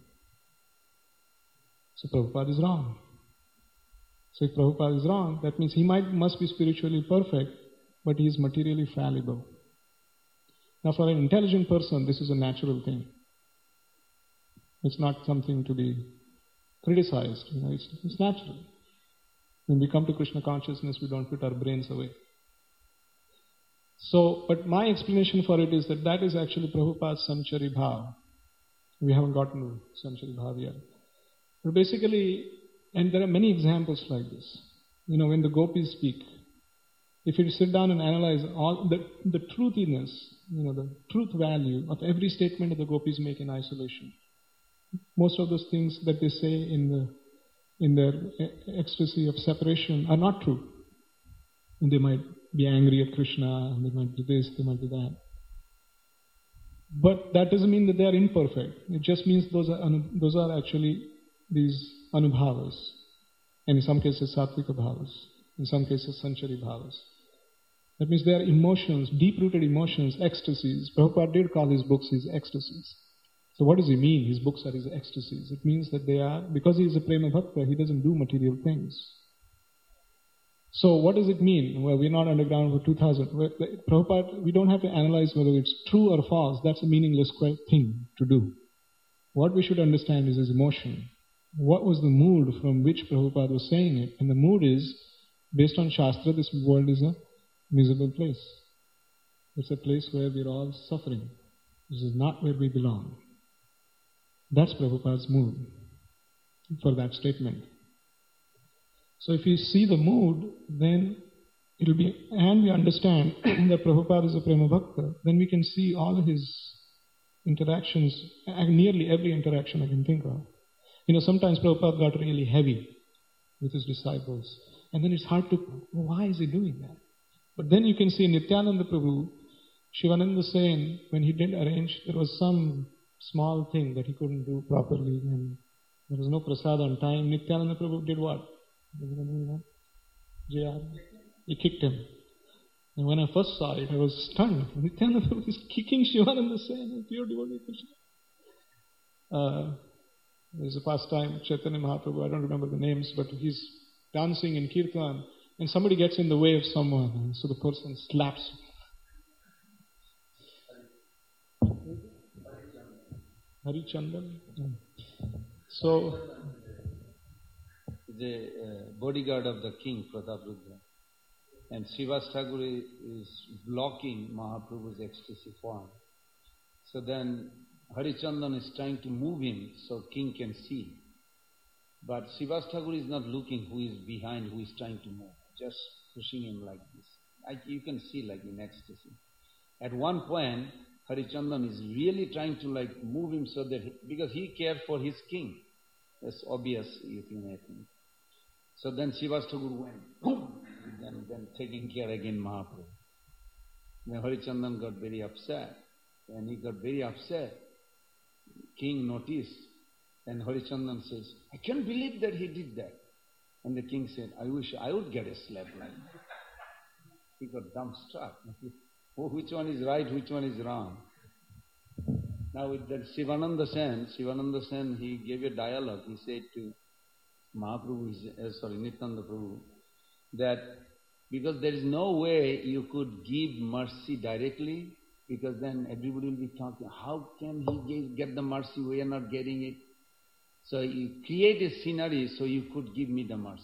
So Prabhupada is wrong. So if Prabhupada is wrong, that means he might must be spiritually perfect, but he is materially fallible. Now for an intelligent person, this is a natural thing. It's not something to be criticized. You know, it's, it's natural. When we come to Krishna consciousness, we don't put our brains away. So, but my explanation for it is that that is actually Prabhupada's Samchari Bhav. We haven't gotten to Samchari Bhav yet. But basically, and there are many examples like this. You know, when the gopis speak, if you sit down and analyze all the, the truthiness, you know, the truth value of every statement that the gopis make in isolation, most of those things that they say in the in their ecstasy of separation are not true. And they might be angry at Krishna, they might do this, they might do that. But that doesn't mean that they are imperfect. It just means those are those are actually these Anubhavas. And in some cases, Satvika Bhavas. In some cases, Sanchari Bhavas. That means they are emotions, deep-rooted emotions, ecstasies. Prabhupada did call his books his ecstasies. So what does he mean? His books are his ecstasies. It means that they are, because he is a Prema Bhakta, he doesn't do material things. So what does it mean? Well, we're not underground for two thousand. Prabhupada, we don't have to analyze whether it's true or false. That's a meaningless thing to do. What we should understand is his emotion. What was the mood from which Prabhupada was saying it? And the mood is, based on Shastra, this world is a miserable place. It's a place where we're all suffering. This is not where we belong. That's Prabhupada's mood for that statement. So if we see the mood, then it'll be, and we understand that Prabhupada is a Prema Bhakta, then we can see all his interactions, nearly every interaction I can think of. You know, sometimes Prabhupada got really heavy with his disciples. And then it's hard to, why is he doing that? But then you can see Nityananda Prabhu, Shivananda Sen, when he did arrange, there was some small thing that he couldn't do properly, and there was no prasad on time. Nityananda Prabhu did what? J R, he kicked him. And when I first saw it, I was stunned. Nityananda Prabhu is kicking Shivananda Sen, pure devotee of Krishna. Uh, there's a pastime, Chaitanya Mahaprabhu, I don't remember the names, but he's dancing in Kirtan, and somebody gets in the way of someone, and so the person slaps. Harichandan? So, the uh, bodyguard of the king, Prataprudra. And Srivas Thakur is blocking Mahaprabhu's ecstasy form. So then Harichandan is trying to move him so king can see. But Srivas Thakur is not looking who is behind, who is trying to move. Just pushing him like this. Like you can see like in ecstasy. At one point, Harichandan is really trying to like move him so that, he, because he cared for his king. That's obvious, you think, I think. So then Srivas Thakur went, boom, and then taking care again Mahaprabhu. Then Harichandan got very upset. And he got very upset. King noticed. And Harichandan says, I can't believe that he did that. And the king said, I wish I would get a slap like that. He got dumbstruck. Oh, which one is right, which one is wrong? Now with that Sivananda Sen, Sivananda Sen, he gave a dialogue. He said to Mahaprabhu, uh, sorry, Nityananda Prabhu, that because there is no way you could give mercy directly, because then everybody will be talking, how can he give, get the mercy, we are not getting it. So you create a scenery so you could give me the mercy.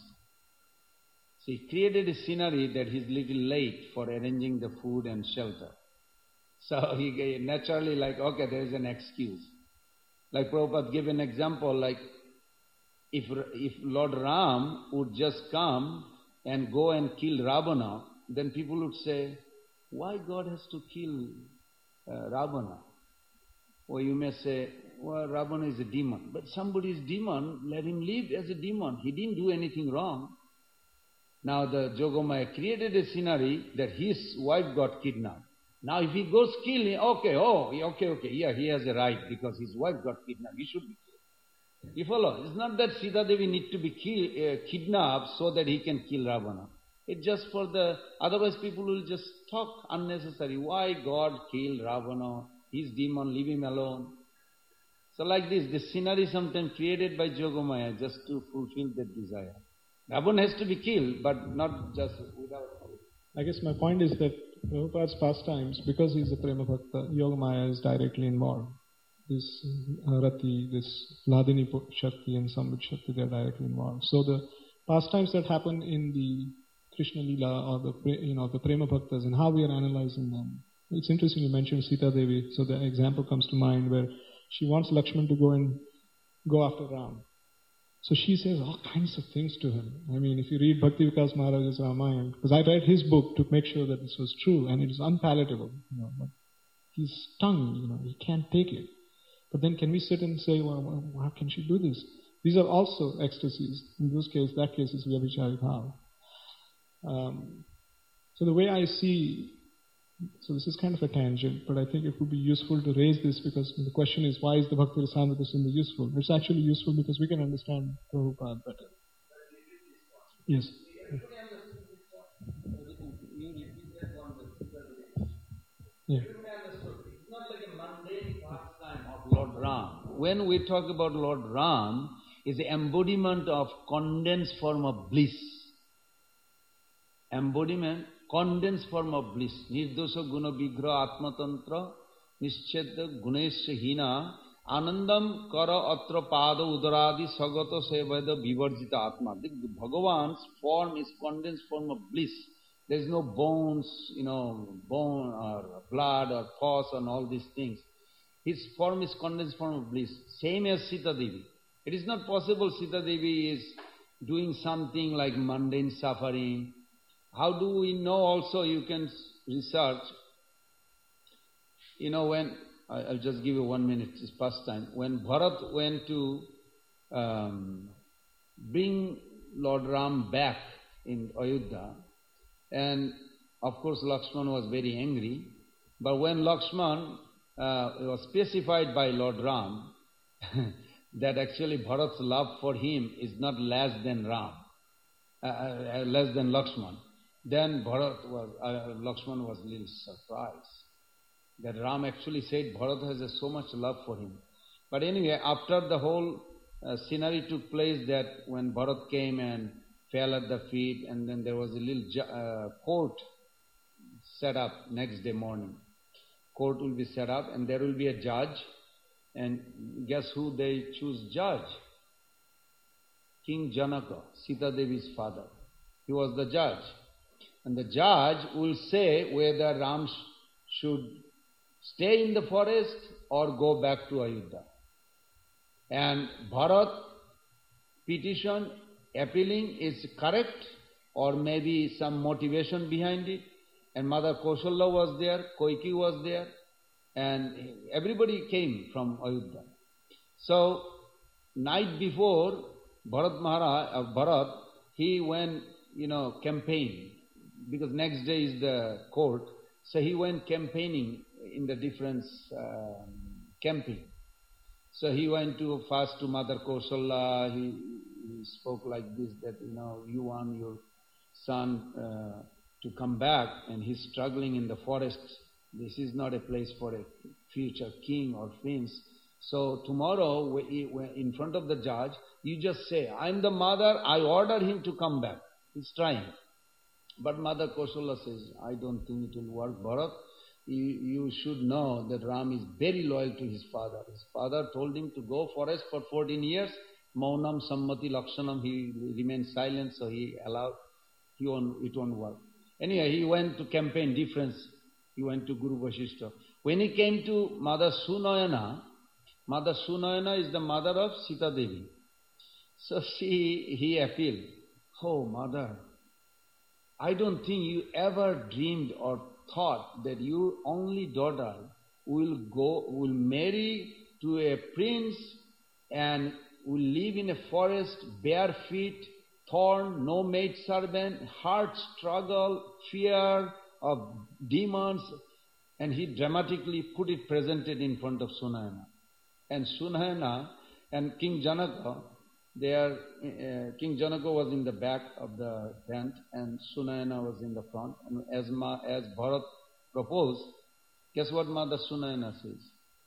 So he created a scenery that he's little late for arranging the food and shelter. So he naturally like, okay, there is an excuse. Like Prabhupada gave an example, like if, if Lord Ram would just come and go and kill Ravana, then people would say, why God has to kill uh, Ravana? Or you may say, well, Ravana is a demon. But somebody's demon, let him live as a demon. He didn't do anything wrong. Now the Jogamaya created a scenery that his wife got kidnapped. Now if he goes kill him, okay, oh, okay, okay, yeah, he has a right because his wife got kidnapped. He should be killed. You follow? It's not that Sita Devi need to be kill, uh, kidnapped so that he can kill Ravana. It's just for the, otherwise people will just talk unnecessary. Why God killed Ravana? He's demon, leave him alone. So like this, the scenery sometimes created by Jogamaya just to fulfill that desire. Ravana has to be killed, but not just without. I guess my point is that Prabhupada's pastimes, because he is a Prema Bhakta, Yogamaya is directly involved. This uh, Rati, this Ladini Shakti and Samvit Shakti, they are directly involved. So the pastimes that happen in the Krishna Lila or the you know the Prema Bhaktas and how we are analyzing them. It's interesting you mentioned Sita Devi. So the example comes to mind where she wants Lakshman to go and go after Ram. So she says all kinds of things to him. I mean, if you read Bhakti Vikas Maharaj's Ramayana, because I read his book to make sure that this was true, and it is unpalatable. You know, but he's stung, you know, he can't take it. But then can we sit and say, well, well how can she do this? These are also ecstasies. In this case, that case is Vyabhichari Bhava. Um, so the way I see, so this is kind of a tangent, but I think it would be useful to raise this because the question is, why is the Bhakti Rasamrita Sindhu useful? It's actually useful because we can understand Prabhupada better. Yes. Yeah. It's not like a mundane pastime of Lord Ram. When we talk about Lord Ram, is the embodiment of condensed form of bliss. Embodiment, condensed form of bliss. Nirdosha guna vigra atmatantra nischedda gunesya hina anandam kara atra pada udaradi sagata sevada vivarjita atma. The Bhagavan's form is condensed form of bliss. There is no bones, you know, bone or blood or pus and all these things. His form is condensed form of bliss. Same as Sita Devi. It is not possible Sita Devi is doing something like mundane suffering. How do we know also? You can research. You know, when, I'll just give you one minute, it's past time. When Bharat went to um, bring Lord Ram back in Ayodhya, and of course Lakshman was very angry, but when Lakshman uh, was specified by Lord Ram that actually Bharat's love for him is not less than Ram. uh, uh, less than Lakshman. Then Bharat was, uh, Lakshman was a little surprised that Ram actually said Bharat has a, so much love for him. But anyway, after the whole uh, scenery took place, that when Bharat came and fell at the feet, and then there was a little ju- uh, court set up next day morning. Court will be set up and there will be a judge, and guess who they choose judge? King Janaka, Sita Devi's father. He was the judge. And the judge will say whether Ram sh- should stay in the forest or go back to Ayodhya. And Bharat petition appealing is correct, or maybe some motivation behind it. And Mother Kaushalya was there, Kaikeyi was there, and everybody came from Ayodhya. So, night before, Bharat Maharaj, uh, Bharat, he went, you know, campaign, because next day is the court. So he went campaigning in the different uh, camping. So he went to first to Mother Kaushalya. He, he spoke like this, that, you know, you want your son uh, to come back, and he's struggling in the forest. This is not a place for a future king or prince. So tomorrow, in front of the judge, you just say, I'm the mother, I order him to come back. He's trying. But Mother Kaushalya says, I don't think it will work. Bharat, you, you should know that Ram is very loyal to his father. His father told him to go forest for fourteen years. Maunam Sammati Lakshanam, he remained silent, so he allowed, he won't, it won't work. Anyway, he went to campaign difference. He went to Guru Vasishtha. When he came to Mother Sunayana, Mother Sunayana is the mother of Sita Devi. So she, he appealed, oh mother, I don't think you ever dreamed or thought that your only daughter will go, will marry to a prince and will live in a forest, bare feet, thorn, no maid servant, heart struggle, fear of demons. And he dramatically put it, presented in front of Sunayana. And Sunayana and King Janaka, they are, uh, King Janaka was in the back of the tent and Sunayana was in the front. And as, Ma, as Bharat proposed, guess what Mother Sunayana says?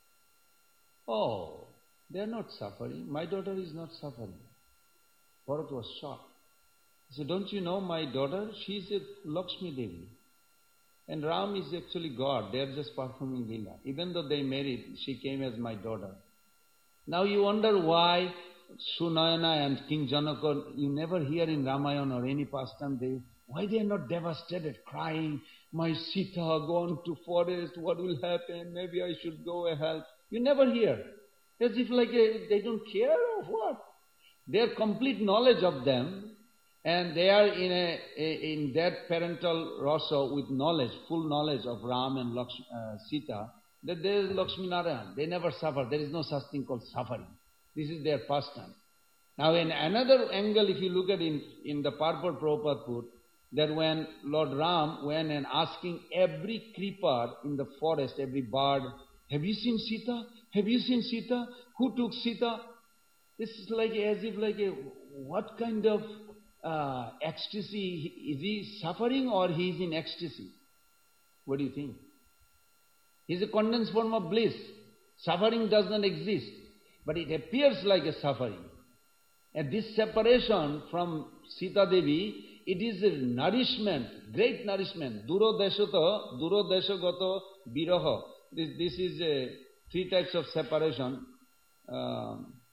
Oh, they are not suffering. My daughter is not suffering. Bharat was shocked. He said, don't you know my daughter? She is a Lakshmi Devi. And Ram is actually God. They are just performing Leela. Even though they married, she came as my daughter. Now you wonder why Sunayana and King Janaka, you never hear in Ramayana or any pastime, they, why they are not devastated, crying, my Sita gone to forest, what will happen, maybe I should go and help. You never hear. As if like a, they don't care or what. They have complete knowledge of them, and they are in a, a in that parental rasa with knowledge, full knowledge of Ram and Lakshmi, uh, Sita, that there is Lakshmi Narayan. They never suffer. There is no such thing called suffering. This is their pastime. Now in another angle, if you look at it in, in the purport Prabhupada put, that when Lord Ram went and asking every creeper in the forest, every bird, have you seen Sita? Have you seen Sita? Who took Sita? This is like as if like a, what kind of uh, ecstasy? Is he suffering or he is in ecstasy? What do you think? He is a condensed form of bliss. Suffering does not exist, but it appears like a suffering. And this separation from Sita Devi, it is a nourishment, great nourishment. Duro deshato, duro deshagato viraha. This, this is a, three types of separation. Uh,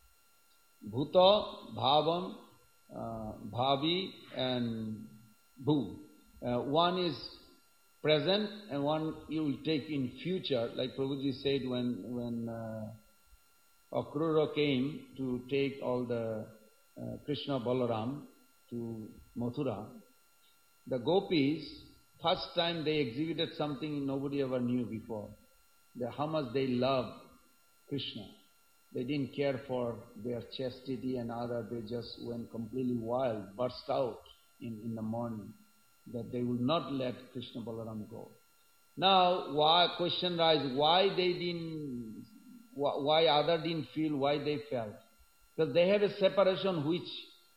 Bhuta, Bhavam, uh, Bhavi and Bhu. Uh, one is present and one you will take in future. Like Prabhuji said when, when uh, Akrura came to take all the uh, Krishna Balaram to Mathura, the gopis, first time they exhibited something nobody ever knew before. The, how much they loved Krishna. They didn't care for their chastity and other, they just went completely wild, burst out in, in the morning, that they would not let Krishna Balaram go. Now, why, question arises, why they didn't, why other didn't feel, why they felt? Because they have a separation which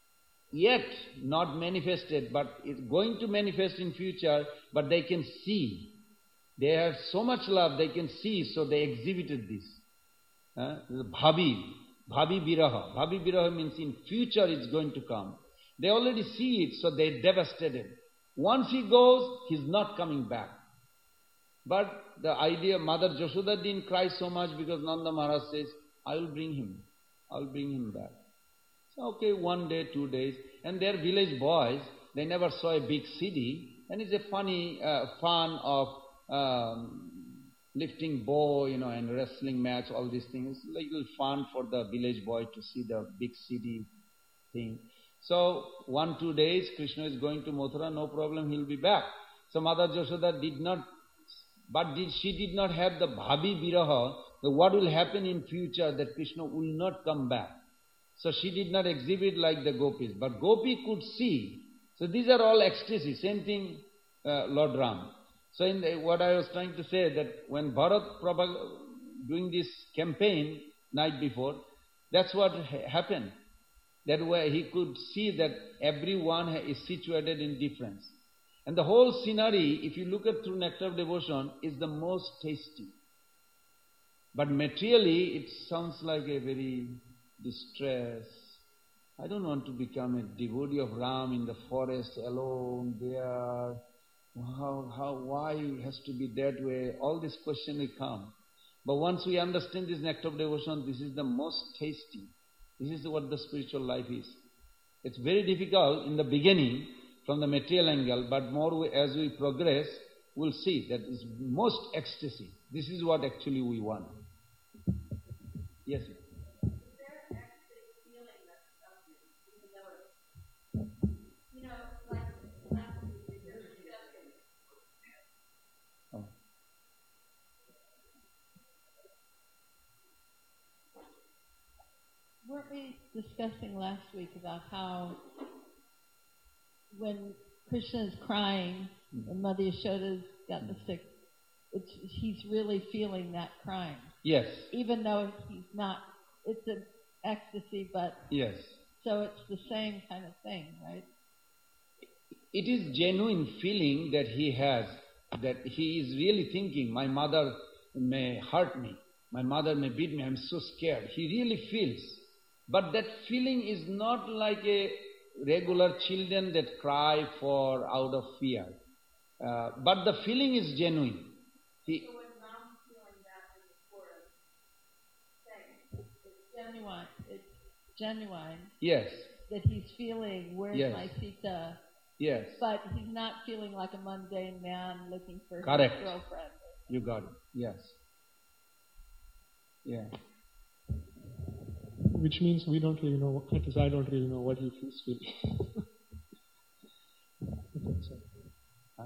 yet not manifested, but it's going to manifest in future, but they can see. They have so much love, they can see, so they exhibited this. Uh, bhavi, bhavi viraha. Bhavi viraha means in future it's going to come. They already see it, so they're devastated. Once he goes, he's not coming back. But the idea, Mother Jashoda didn't cry so much because Nanda Maharaj says, I will bring him. I will bring him back. So, okay, one day, two days. And their village boys, they never saw a big city. And it's a funny uh, fun of um, lifting bow, you know, and wrestling match, all these things. It's a little fun for the village boy to see the big city thing. So, one, two days, Krishna is going to Mathura, no problem, he'll be back. So, Mother Jashoda did not, but did, she did not have the bhavi viraha, the what will happen in future, that Krishna will not come back. So, she did not exhibit like the gopis, but gopi could see. So, these are all ecstasy, same thing, uh, Lord Ram. So, in the, what I was trying to say, that when Bharat Prabha doing this campaign night before, that's what ha- happened. That way he could see that everyone is situated in difference. And the whole scenery, if you look at through nectar of devotion, is the most tasty. But materially, it sounds like a very distress. I don't want to become a devotee of Ram in the forest alone there. How, how, why it has to be that way? All this question will come. But once we understand this nectar of devotion, this is the most tasty. This is what the spiritual life is. It's very difficult in the beginning from the material angle, but more we, as we progress, we'll see that it's most ecstasy. This is what actually we want. Yes, ma'am. Weren't we discussing last week about how when Krishna is crying and Mother Yashoda's got the sick, it's, he's really feeling that crying. Yes. Even though he's not, it's an ecstasy, but... Yes. So it's the same kind of thing, right? It is genuine feeling that he has, that he is really thinking, my mother may hurt me, my mother may beat me, I'm so scared. He really feels. But that feeling is not like a regular children that cry for out of fear. Uh, but the feeling is genuine. He, so when Mom's feeling that in the forest, it's genuine. It's genuine. Yes. That he's feeling, where's yes. my Sita? Yes. But he's not feeling like a mundane man looking for Correct. his girlfriend. You got it. Yes. Yeah. Which means we don't really know, at least I don't really know what he feels feeling. Okay, so. Huh?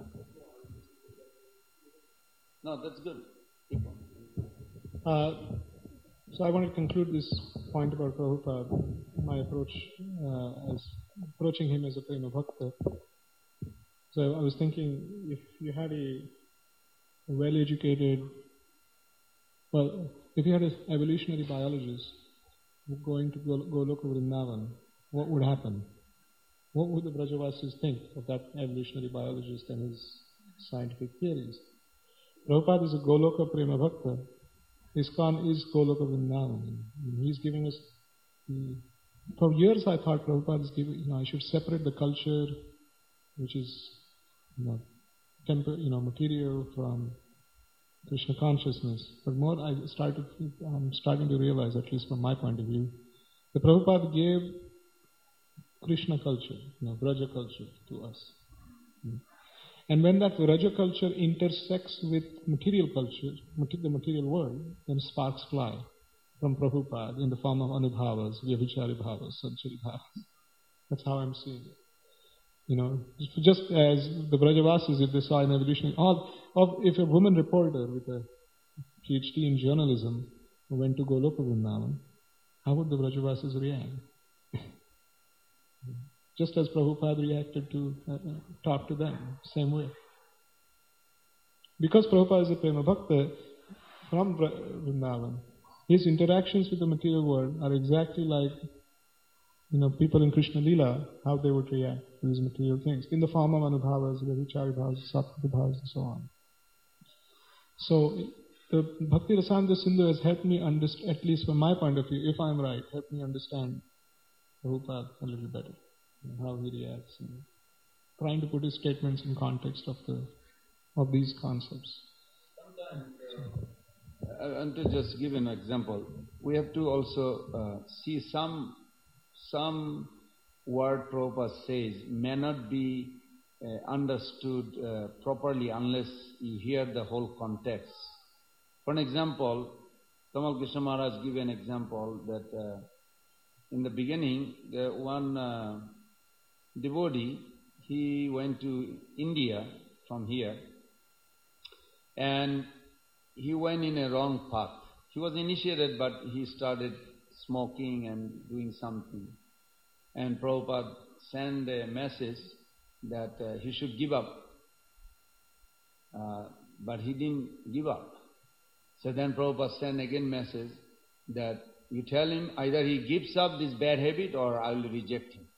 No, that's good. Keep on. Uh, so I want to conclude this point about Prabhupada, my approach uh, as approaching him as a prema bhakta. So I was thinking, if you had a well-educated, well, if you had an evolutionary biologist going to Goloka Vrindavan, what would happen? What would the Brajavasis think of that evolutionary biologist and his scientific theories? Prabhupada is a Goloka Prema Bhakta. ISKCON is Goloka Vrindavan. He's giving us the... For years I thought Prabhupada is giving, you know, I should separate the culture, which is, you know, temper, you know, material from Krishna consciousness. But more I started, I'm starting to realize, at least from my point of view, the Prabhupada gave Krishna culture, you know, Vraja culture to us. And when that Vraja culture intersects with material culture, the material world, then sparks fly from Prabhupada in the form of anubhavas, vyabhichari bhavas, sanchari bhavas. That's how I'm seeing it. You know, just as the Brajavasis, if they saw an evolution, or, or if a woman reporter with a PhD in journalism went to Goloka Vrindavan, how would the Brajavasis react? Just as Prabhupada reacted to uh, talk to them, same way. Because Prabhupada is a Prema Bhakta from Vrindavan, his interactions with the material world are exactly like you know, people in Krishna Lila, how they would react to these material things, in the form of anubhavas, vyabhichari bhavas, sattva bhavas, and so on. So, the Bhakti Rasamrita Sindhu has helped me understand, at least from my point of view, if I am right, helped me understand Prabhupada a little better, and how he reacts, and trying to put his statements in context of the of these concepts. Sometimes, uh, I want to just give an example. We have to also uh, see some some word Prabhupada says may not be uh, understood uh, properly unless you hear the whole context. For an example, Tamal Krishna Maharaj gave an example that uh, in the beginning, the one uh, devotee, he went to India from here, and he went in a wrong path. He was initiated, but he started smoking and doing something. And Prabhupada sent a message that uh, he should give up. Uh, but he didn't give up. So then Prabhupada sent again message that you tell him either he gives up this bad habit or I will reject him.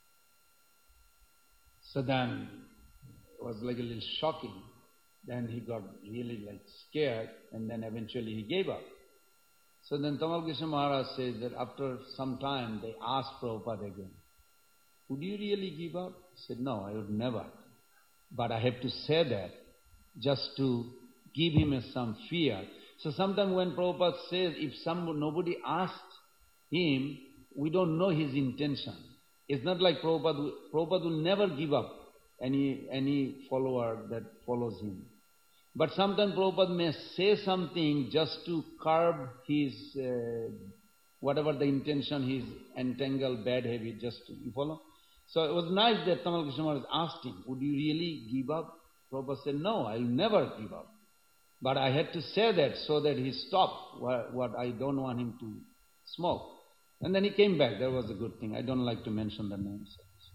So then it was like a little shocking. Then he got really like scared, and then eventually he gave up. So then Tamal Krishna Maharaj says that after some time they asked Prabhupada again, would you really give up? He said, no, I would never. But I have to say that just to give him a, some fear. So sometimes when Prabhupada says, if some, nobody asked him, we don't know his intention. It's not like Prabhupada will, Prabhupada will never give up any, any follower that follows him. But sometimes Prabhupada may say something just to curb his, uh, whatever the intention, his entangled bad habit, just to, you follow? So it was nice that Tamal Krishna Maharaj asked him, would you really give up? Prabhupada said, no, I will never give up. But I had to say that so that he stopped what, what I don't want him to smoke. And then he came back. That was a good thing. I don't like to mention the names.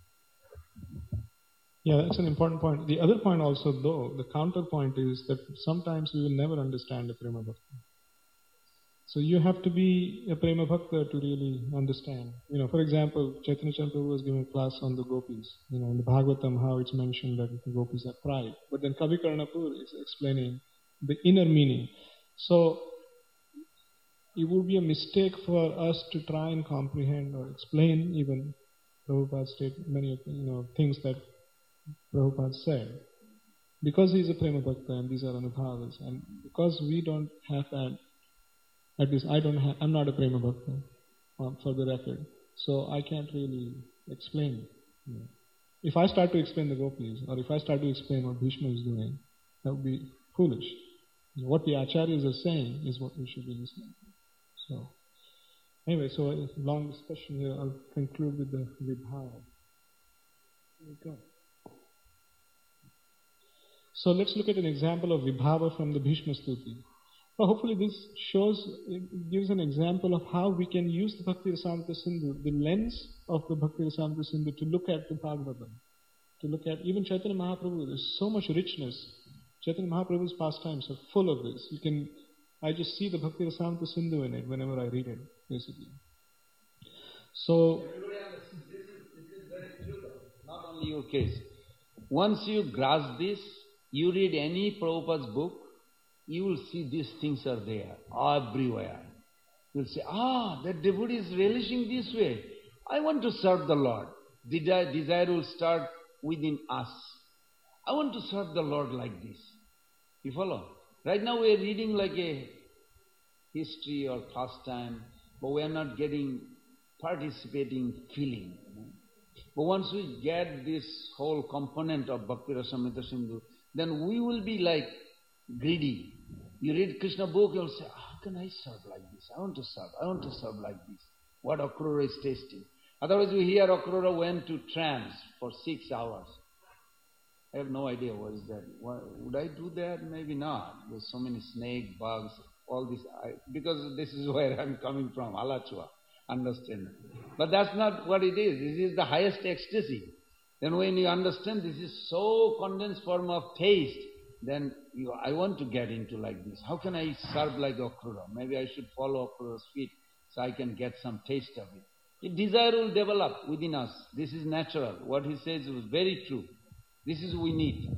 Yeah, that's an important point. The other point also, though, the counterpoint is that sometimes we will never understand a Prema Bhakta. So you have to be a Prema Bhakta to really understand. You know, for example, Chaitanya Prabhu was giving a class on the gopis. You know, in the Bhagavatam, how it's mentioned that the gopis have pride. But then Kavi Karnapur is explaining the inner meaning. So it would be a mistake for us to try and comprehend or explain even Prabhupada's statement, many of you know things that Prabhupada said. Because he is a Prema Bhakta and these are Anubhavas, and because we don't have that, at least I don't have, I'm not a Prema Bhakta, um, for the record, so I can't really explain it. You know. If I start to explain the gopis, or if I start to explain what Bhishma is doing, that would be foolish. You know, what the acharyas are saying is what we should be listening to. So, anyway, so a long discussion here. I'll conclude with the Vibhava. Here we go. So let's look at an example of Vibhava from the Bhishma Stuti. Well, hopefully this shows, it gives an example of how we can use the Bhakti Rasamrita Sindhu, the lens of the Bhakti Rasamrita Sindhu, to look at the Bhagavatam, to look at even Chaitanya Mahaprabhu. There's so much richness. Chaitanya Mahaprabhu's pastimes are full of this. You can, I just see the Bhakti Rasamrita Sindhu in it whenever I read it, basically. So, this is, this is very true, not only your case. Once you grasp this, you read any Prabhupada's book, you will see these things are there, everywhere. You will say, ah, that devotee is relishing this way. I want to serve the Lord. Desire, desire will start within us. I want to serve the Lord like this. You follow? Right now we are reading like a history or pastime, but we are not getting participating feeling. You know? But once we get this whole component of Bhakti Rasamrita Sindhu, then we will be like greedy. You read Krishna book, you will say, how can I serve like this? I want to serve. I want to serve like this. What Akrura is tasting. Otherwise we hear Akrura went to trance for six hours. I have no idea what is that. Why, would I do that? Maybe not. There's so many snake, bugs, all this. I, because this is where I'm coming from, Alachua. Understand? But that's not what it is. This is the highest ecstasy. Then when you understand this is so condensed form of taste, then you, I want to get into like this. How can I serve like Akrura? Maybe I should follow Akrura's feet so I can get some taste of it. desire will develop within us. This is natural. What he says was very true. This is what we need.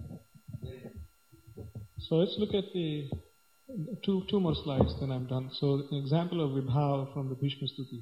So let's look at the two two more slides, then I'm done. So an example of Vibhava from the Bhishma Stuti.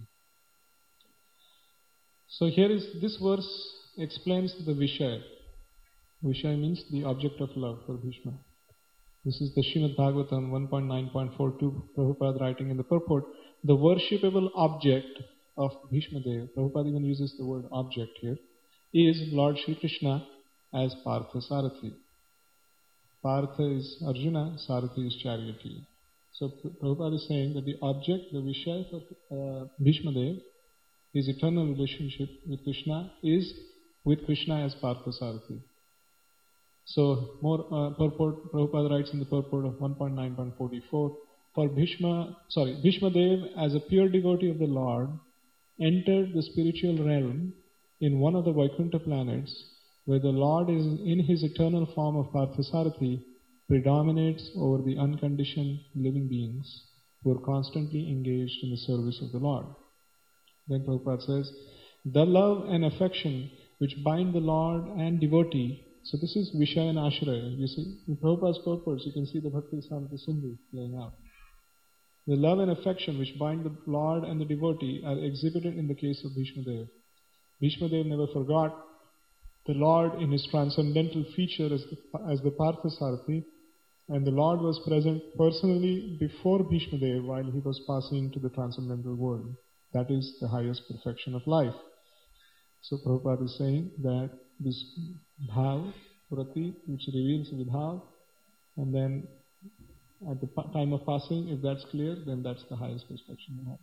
So here is, this verse explains the Vishaya. Vishaya means the object of love for Bhishma. This is the Srimad Bhagavatam one point nine point four two, Prabhupada writing in the purport, the worshipable object of Bhishma Dev, Prabhupada even uses the word object here, is Lord Shri Krishna as Partha Sarathi. Partha is Arjuna, Sarathi is charioteer. So Prabhupada is saying that the object, the Vishaya for uh, Bhishma Dev, his eternal relationship with Krishna is with Krishna as Partha Sarathi. So more uh, purport, Prabhupada writes in the purport of one point nine point four four, for Bhishma, sorry, Bhishma Dev as a pure devotee of the Lord entered the spiritual realm in one of the Vaikuntha planets where the Lord is in his eternal form of Parthasarathi predominates over the unconditioned living beings who are constantly engaged in the service of the Lord. Then Prabhupada says, the love and affection which bind the Lord and devotee. So this is Vishaya and Ashraya. You see, in Prabhupada's purpose, you can see the Bhakti Samrita Sindhu playing out. The love and affection which bind the Lord and the devotee are exhibited in the case of Bhishma Dev. Bhishma Dev never forgot the Lord in his transcendental feature as the, as the Parthasarathi, and the Lord was present personally before Bhishma Dev while he was passing to the transcendental world. That is the highest perfection of life. So Prabhupada is saying that this bhav, prati, which reveals vidhav, and then at the time of passing, if that's clear, then that's the highest perfection you have.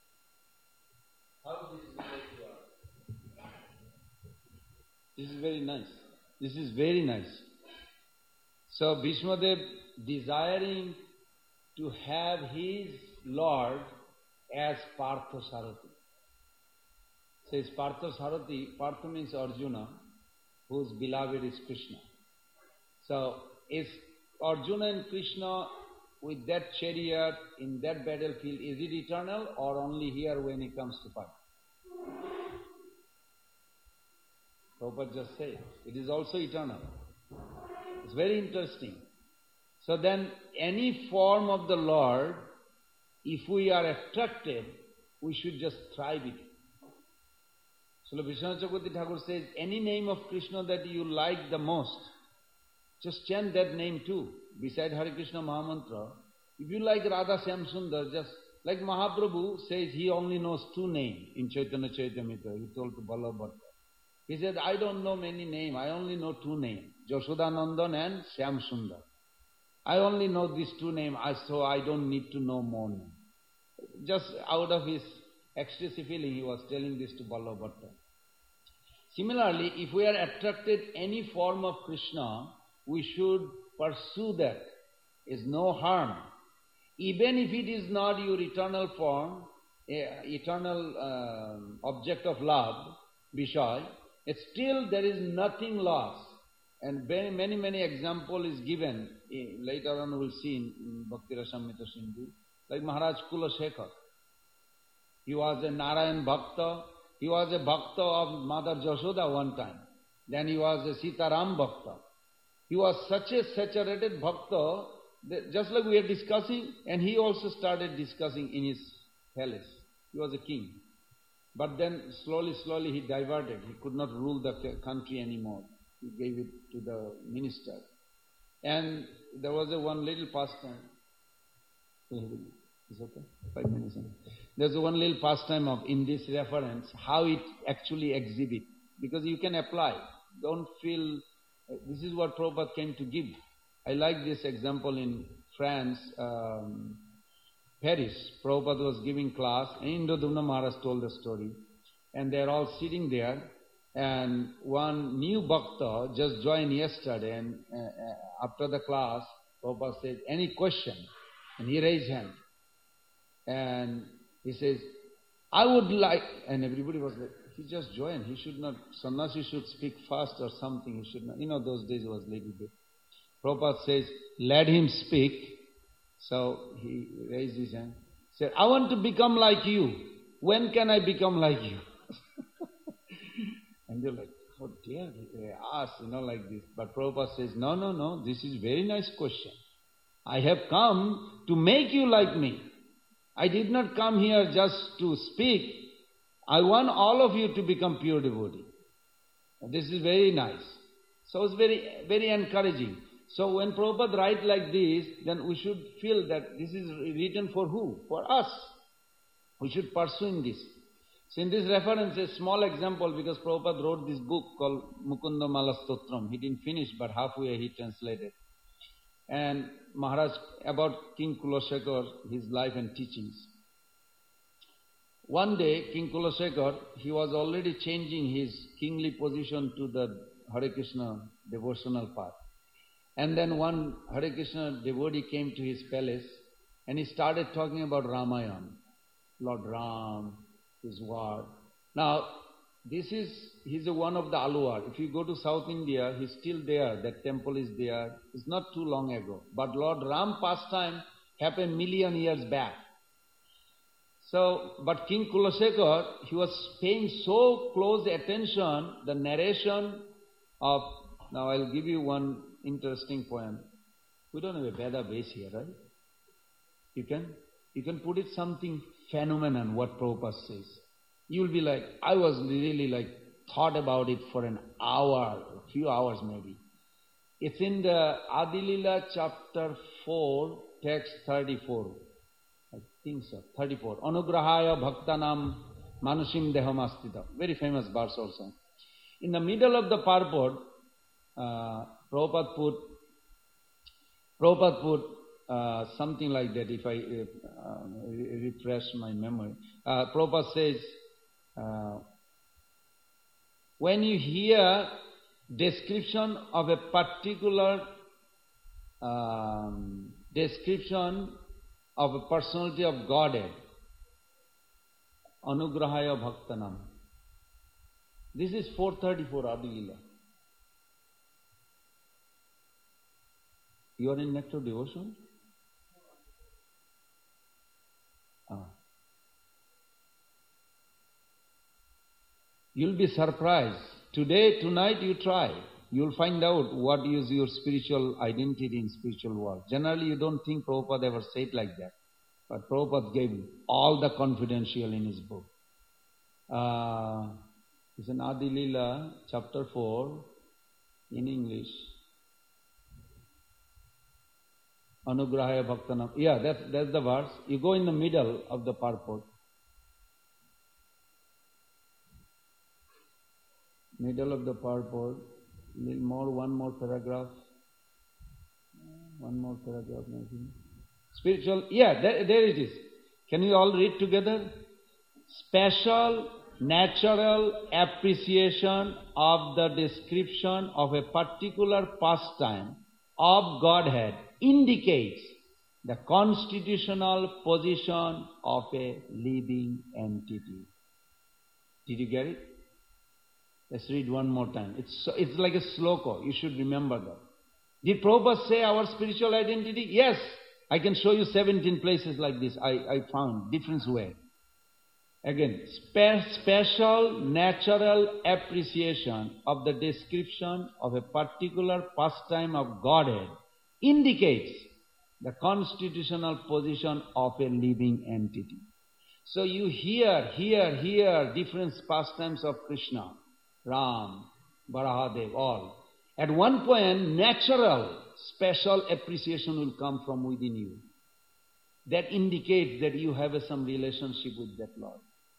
How this relate to us? This is very nice. This is very nice. So Bhishma Dev desiring to have his Lord as Partha Sarathi. Says Partha Sarathi, Partha means Arjuna, whose beloved is Krishna. So is Arjuna and Krishna with that chariot in that battlefield, is it eternal or only here when he comes to fight? Prabhupada just said, it is also eternal. It's very interesting. So then any form of the Lord, if we are attracted, we should just thrive it. So Vishwanath Chakravarti Thakur says, any name of Krishna that you like the most, just chant that name too. Beside Hare Krishna Mahamantra, if you like Radha Syam Sundar, just like Mahaprabhu says he only knows two names in Chaitanya Chaitamrita, he told to Ballabha Bhatta. He said, I don't know many names, I only know two names, Yashodanandan and Syam Sundar. I only know these two names, so I don't need to know more names. Just out of his ecstasy feeling, he was telling this to Ballabha Bhatta. Similarly, if we are attracted any form of Krishna, we should pursue that. Is no harm. Even if it is not your eternal form, eternal uh, object of love, Vishaya, it's still there is nothing lost. And very, many, many example is given. Later on we'll see in, in Bhakti Rasamrita Sindhu. Like Maharaj Kula Shekhar. He was a Narayan Bhakta. He was a Bhakta of Mother Jashoda one time. Then he was a Sitaram Bhakta. He was such a saturated Bhakta, that just like we are discussing, and he also started discussing in his palace. He was a king. But then slowly, slowly he diverted. He could not rule the country anymore. He gave it to the minister. And there was a one little pastime. Is okay? Five minutes. There's one little pastime of in this reference, how it actually exhibits. Because you can apply. Don't feel, this is what Prabhupada came to give. I like this example in France, um, Paris. Prabhupada was giving class, and Indradumna Maharaj told the story. And they're all sitting there, and one new Bhakta just joined yesterday, and uh, after the class, Prabhupada said, any question? And he raised hand. And he says, I would like, and everybody was like, he just joined, he should not, Sannyasi should speak fast or something, he should not, you know, those days was little bit. Prabhupada says, let him speak. So he raised his hand, said, I want to become like you. When can I become like you? And you're like, how dare they ask, you know, like this. But Prabhupada says, no, no, no, this is very nice question. I have come to make you like me. I did not come here just to speak. I want all of you to become pure devotee. And this is very nice. So it's very, very encouraging. So when Prabhupada writes like this, then we should feel that this is written for who? For us. We should pursue in this. So in this reference, a small example, because Prabhupada wrote this book called Mukunda Mala Stotram. He didn't finish, but halfway he translated. And Maharaj, about King Kulashekar, his life and teachings. One day, King Kulashekar, he was already changing his kingly position to the Hare Krishna devotional path. And then one Hare Krishna devotee came to his palace and he started talking about Ramayana, Lord Ram, his word. Now, this is, he's a one of the Alwar. If you go to South India, he's still there. That temple is there. It's not too long ago. But Lord Ram pastime happened million years back. So, but King Kulashekar, he was paying so close attention, the narration of, now I'll give you one interesting poem. We don't have a Veda base here, right? You can, you can put it something phenomenon, what Prabhupada says. You'll be like, I was really like, thought about it for an hour, a few hours maybe. It's in the Adilila chapter four, text thirty-four. I think so, thirty-four. Anugrahaya bhaktanam manushim deham astita. Very famous verse also. In the middle of the purport, uh, Prabhupada put, Prabhupada put uh, something like that, if I uh, refresh my memory. Uh, Prabhupada says, uh, when you hear description of a particular um, description of a personality of Godhead, Anugrahaya Bhaktanam. This is four thirty-four Adilila. You are in Nectar Devotion? Ah. You'll be surprised. Today, tonight you try. You'll find out what is your spiritual identity in spiritual world. Generally, you don't think Prabhupada ever said like that. But Prabhupada gave all the confidential in his book. Uh, it's in Adi Lila, chapter four, in English. Anugrahaya Bhaktanam. Yeah, that's, that's the verse. You go in the middle of the purport. Middle of the purport. Little more, one more paragraph. One more paragraph maybe. Spiritual, yeah, there, there it is. Can you all read together? Special, natural appreciation of the description of a particular pastime of Godhead indicates the constitutional position of a living entity. Did you get it? Let's read one more time. It's, it's like a sloka. You should remember that. Did Prabhupada say our spiritual identity? Yes. I can show you seventeen places like this. I, I found different way. Again, spe- special natural appreciation of the description of a particular pastime of Godhead indicates the constitutional position of a living entity. So you hear, hear, hear different pastimes of Krishna, Ram, Varahadev, all. At one point, natural, special appreciation will come from within you. That indicates that you have a, some relationship with that Lord.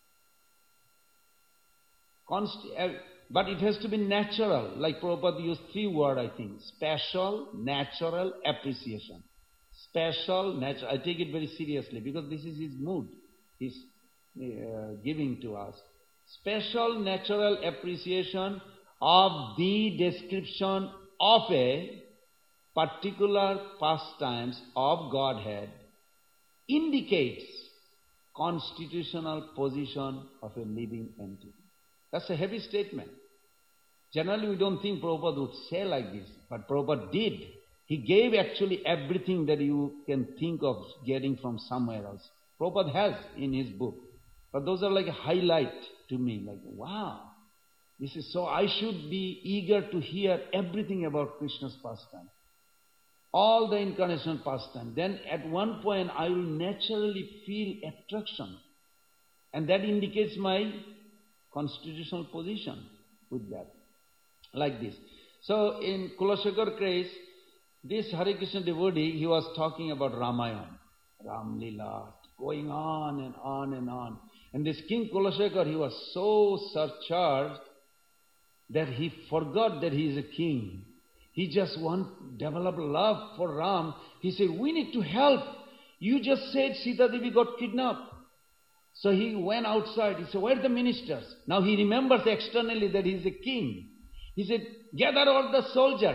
Const- uh, but it has to be natural. Like Prabhupada used three words, I think. Special, natural, appreciation. Special, natural. I take it very seriously because this is his mood. He's uh, giving to us. Special, natural appreciation of the description of a particular pastimes of Godhead indicates constitutional position of a living entity. That's a heavy statement. Generally, we don't think Prabhupada would say like this, but Prabhupada did. He gave actually everything that you can think of getting from somewhere else. Prabhupada has in his book. But those are like a highlight to me, like, wow. He says, so I should be eager to hear everything about Krishna's pastime. All the incarnational pastime. Then at one point I will naturally feel attraction. And that indicates my constitutional position with that. Like this. So in Kulashekar case, this Hare Krishna devotee, he was talking about Ramayana, Ram Leela, going on and on and on. And this King Kulashekar, he was so surcharged that he forgot that he is a king. He just want develop love for Ram. He said, we need to help. You just said Sita Devi got kidnapped. So he went outside. He said, where are the ministers? Now he remembers externally that he is a king. He said, gather all the soldiers.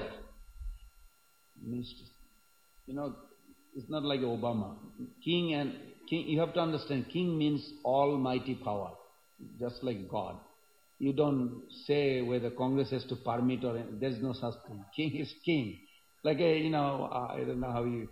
Ministers. You know, it's not like Obama. King and king, you have to understand, king means almighty power, just like God. You don't say whether Congress has to permit or there's no such thing. King is king. Like a, you know, uh, I don't know how you.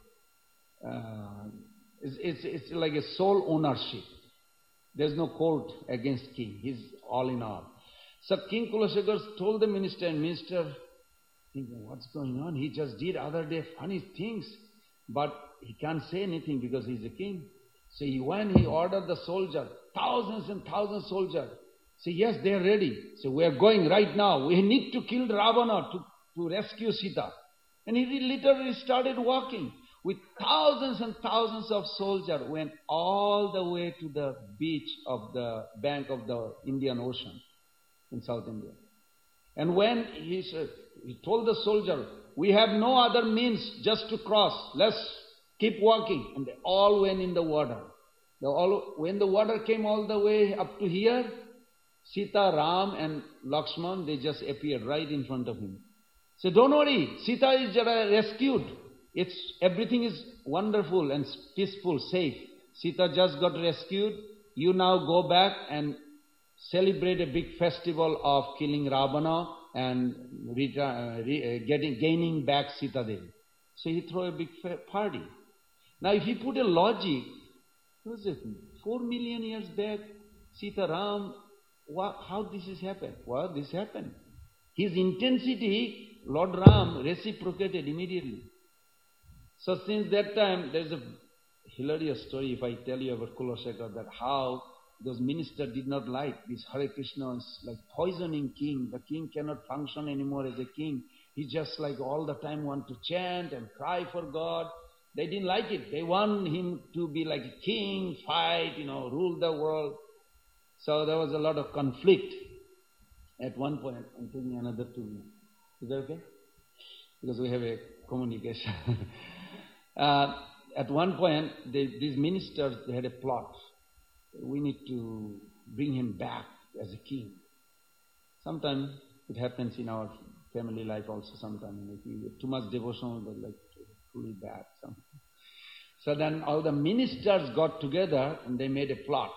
Uh, it's, it's it's like a sole ownership. There's no court against king. He's all in all. So King Kulashekar told the minister, and minister thinking, what's going on? He just did other day funny things, but he can't say anything because he's a king. So he went, he ordered the soldier, thousands and thousands of soldiers. Say, yes, they are ready. So we are going right now. We need to kill Ravana to, to rescue Sita. And he literally started walking with thousands and thousands of soldiers, went all the way to the beach of the bank of the Indian Ocean in South India. And when he said, he told the soldier, we have no other means just to cross. Let's keep walking. And they all went in the water. They all, when the water came all the way up to here, Sita, Ram and Lakshman, they just appeared right in front of him. So don't worry, Sita is rescued. It's, everything is wonderful and peaceful, safe. Sita just got rescued. You now go back and celebrate a big festival of killing Ravana and re, uh, re, uh, getting, gaining back Sita Devi. So he threw a big party. Now if you put a logic, what was it, four million years back, Sita Ram, what, how this has happened? Well, this happened. His intensity, Lord Ram reciprocated immediately. So since that time, there is a hilarious story if I tell you about Kulashekar, that how those ministers did not like this Hare Krishna is like poisoning king. The king cannot function anymore as a king. He just like all the time want to chant and cry for God. They didn't like it. They want him to be like a king, fight, you know, rule the world. So there was a lot of conflict. At one point, I'm taking another two minutes. Is that okay? Because we have a communication. uh, at one point, they, these ministers, they had a plot. We need to bring him back as a king. Sometimes it happens in our family life also. Sometimes if you get too much devotion, they like to pull it back. Something. So then all the ministers got together and they made a plot.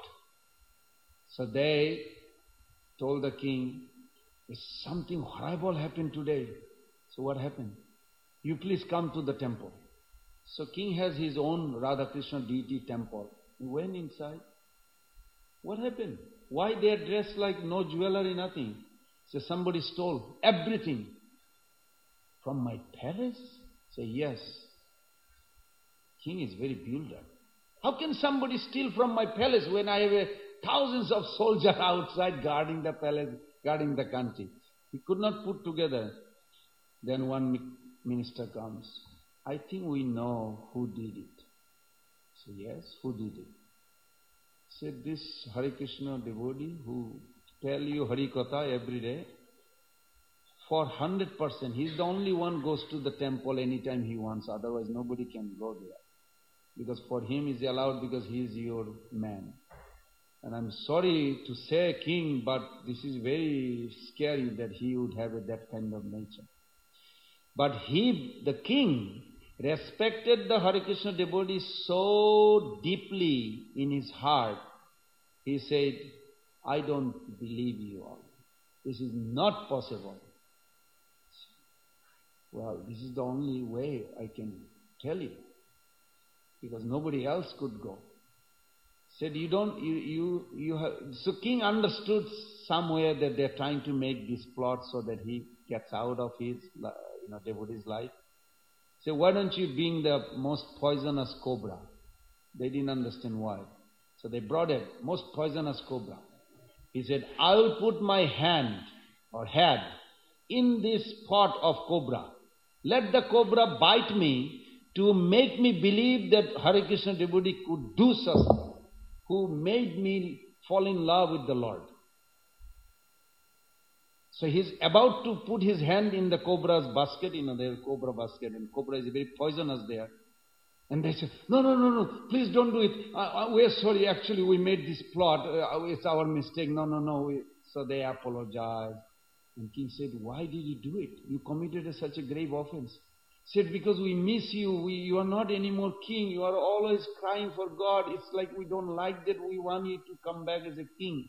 So they told the king, something horrible happened today. So what happened? You please come to the temple. So king has his own Radha Krishna deity temple. He went inside. What happened? Why they are dressed like no jewelry, nothing? So somebody stole everything. From my palace? Say yes. King is very builder. How can somebody steal from my palace when I have a thousands of soldiers outside guarding the palace, guarding the country? He could not put together. Then one minister comes. I think we know who did it. So yes, who did it? Said this Hare Krishna devotee who tell you Hari Katha every day. For one hundred percent, he's the only one goes to the temple anytime he wants. Otherwise nobody can go there. Because for him is allowed because he is your man. And I'm sorry to say, king, but this is very scary that he would have a, that kind of nature. But he, the king, respected the Hare Krishna devotee so deeply in his heart. He said, I don't believe you all. This is not possible. Well, this is the only way I can tell you. Because nobody else could go. Said, you don't, you, you, you have, so king understood somewhere that they're trying to make this plot so that he gets out of his, you know, devotee's life. So why don't you bring the most poisonous cobra? They didn't understand why. So they brought a most poisonous cobra. He said, I will put my hand or head in this pot of cobra. Let the cobra bite me to make me believe that Hare Krishna devotee could do such, who made me fall in love with the Lord. So he's about to put his hand in the cobra's basket, you know, there's cobra basket, and cobra is very poisonous there. And they said, no, no, no, no, please don't do it. Uh, uh, we're sorry, actually we made this plot. Uh, it's our mistake. No, no, no. We... So they apologized. And king said, why did you do it? You committed a, such a grave offense. He said, because we miss you. We, you are not anymore king. You are always crying for God. It's like we don't like that. We want you to come back as a king.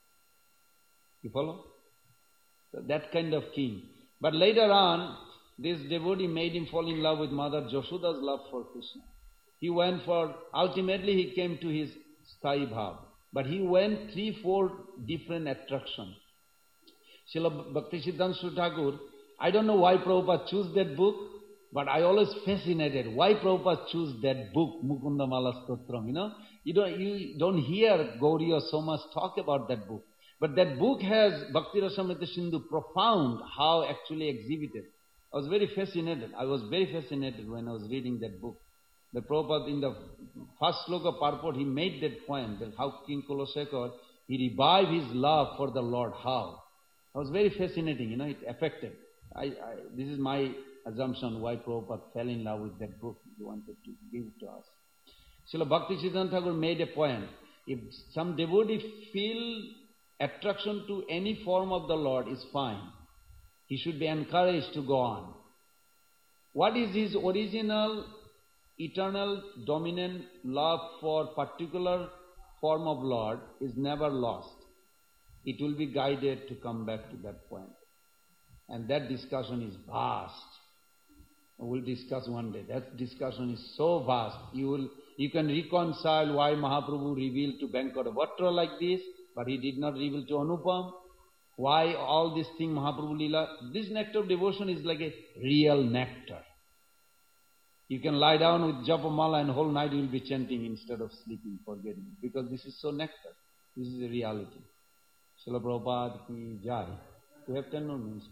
You follow? So that kind of king. But later on, this devotee made him fall in love with Mother Jashoda's love for Krishna. He went for, ultimately he came to his Sthayi Bhav. But he went three, four different attractions. Srila Bhaktisiddhanta Saraswati Thakur, I don't know why Prabhupada chose that book, but I always fascinated why Prabhupada chose that book, Mukunda Mala Stotram. You know, you don't, you don't hear Gauriya so much talk about that book. But that book has Bhakti Rasamrita Sindhu profound, how actually exhibited. I was very fascinated. I was very fascinated when I was reading that book. The Prabhupada, in the first sloka purport, he made that point, that how King Kulasekar, he revived his love for the Lord. How? It was very fascinating, you know, it affected. I, I, this is my assumption why Prabhupada fell in love with that book he wanted to give to us. Srila Bhaktisiddhanta Thakur made a point. If some devotee feel attraction to any form of the Lord is fine. He should be encouraged to go on. What is his original, eternal, dominant love for particular form of Lord is never lost. It will be guided to come back to that point. And that discussion is vast. We'll discuss one day. That discussion is so vast. You will, you can reconcile why Mahaprabhu revealed to Venkatavatra like this, but he did not reveal to Anupam. Why all this thing Mahaprabhu Leela? This nectar of devotion is like a real nectar. You can lie down with Japamala and whole night you will be chanting instead of sleeping, forgetting. Because this is so nectar. This is a reality. Srila Prabhupada ki jai. We have ten more minutes.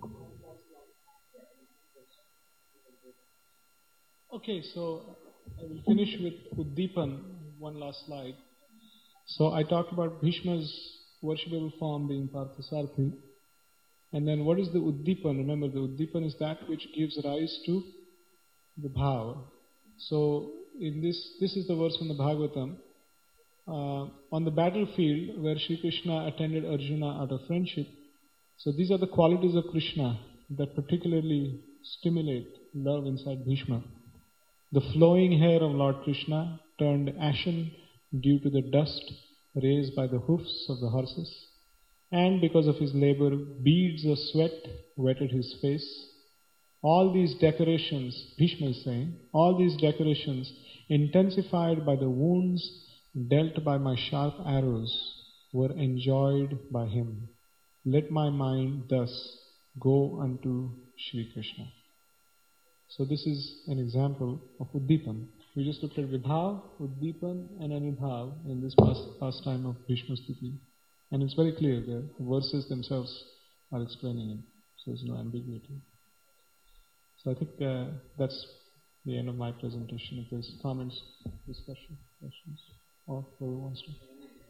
Okay, so I will finish with Uddipan, one last slide. So I talked about Bhishma's worshipable form being Parthasarathi. And then what is the Uddipan? Remember, the Uddipan is that which gives rise to the Bhava. So in this, this is the verse from the Bhagavatam. Uh, on the battlefield where Sri Krishna attended Arjuna out of friendship. So these are the qualities of Krishna that particularly stimulate love inside Bhishma. The flowing hair of Lord Krishna turned ashen due to the dust raised by the hoofs of the horses, and because of his labor, beads of sweat wetted his face. All these decorations, Bhishma is saying, all these decorations intensified by the wounds dealt by my sharp arrows were enjoyed by him. Let my mind thus go unto Sri Krishna. So this is an example of Uddipan. We just looked at Vibhav, Uddipan and Anubhav in this past, past time of Bhishma Stuti. And it's very clear there. The verses themselves are explaining it. So there's no ambiguity. So I think uh, that's the end of my presentation. If there's comments, discussion, questions, or whoever wants to.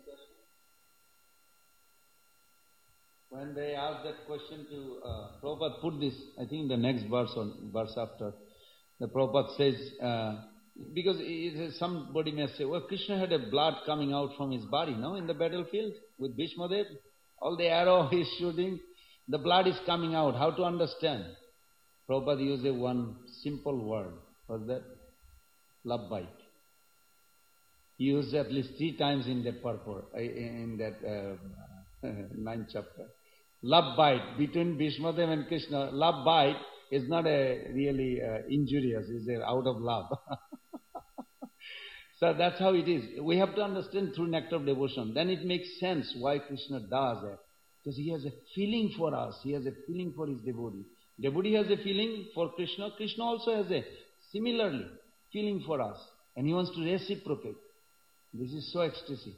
When they asked that question to uh, Prabhupada, put this, I think the next verse or verse after, the Prabhupada says, uh, because it, somebody may say, well, Krishna had a blood coming out from his body, no, in the battlefield with Bhishmadev. All the arrow he's shooting, the blood is coming out. How to understand? Prabhupada used a one simple word. What's that? Love bite. He used at least three times in that purport, in that uh, ninth chapter. Love bite between Bhishmadev and Krishna. Love bite is not a really uh, injurious, it's a out of love. So that's how it is. We have to understand through nectar of devotion. Then it makes sense why Krishna does it. Because he has a feeling for us. He has a feeling for his devotee. Devotee has a feeling for Krishna. Krishna also has a similarly feeling for us. And he wants to reciprocate. This is so ecstasy.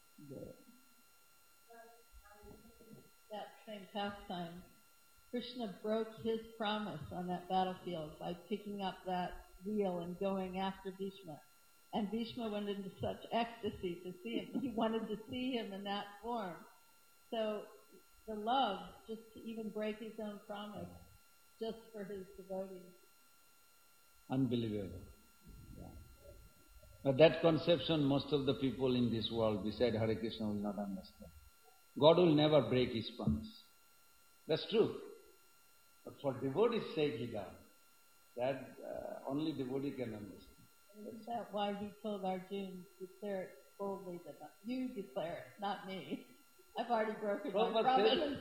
That same pastime, Krishna broke his promise on that battlefield by picking up that wheel and going after Bhishma. And Bhishma went into such ecstasy to see him. He wanted to see him in that form. So the love, just to even break his own promise, just for his devotees. Unbelievable. Yeah. But that conception most of the people in this world beside Hare Krishna will not understand. God will never break his promise. That's true. But for devotee's sake he does. That uh, only devotee can understand. Is that why he told Arjuna, declare it boldly, that not, you declare it, not me. I've already broken my promise.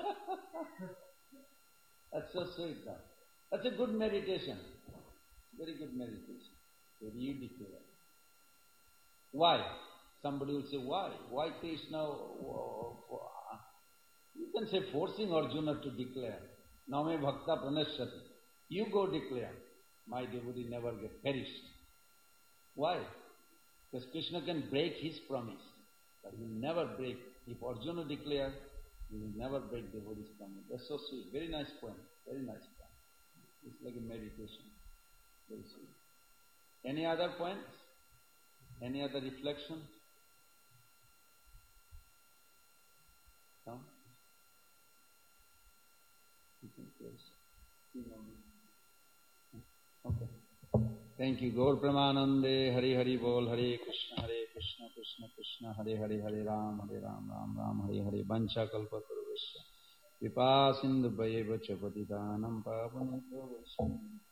That's so sweet. That. That's a good meditation. Very good meditation. Where you declare. Why? Somebody will say, why? Why Krishna? You can say forcing Arjuna to declare. Name bhakta pranashyati. You go declare. My devotee never get perished. Why? Because Krishna can break his promise, but he will never break. If Arjuna declares, he will never break devotee's promise. That's so sweet. Very nice point. Very nice point. It's like a meditation. Very sweet. Any other points? Any other reflection? No? You can close. Okay. Thank you. Gaur Pramanande, Hari Hari Bol, Hare Krishna, Hare Krishna, Krishna Krishna, Hare Hare, Hare Ram, Hare Ram, Ram Ram, Hare Hare, Vancha Kalpa Taruvasya, Vipa Sindhu Bhayeva Chapatidanam Pavaneko Vasya.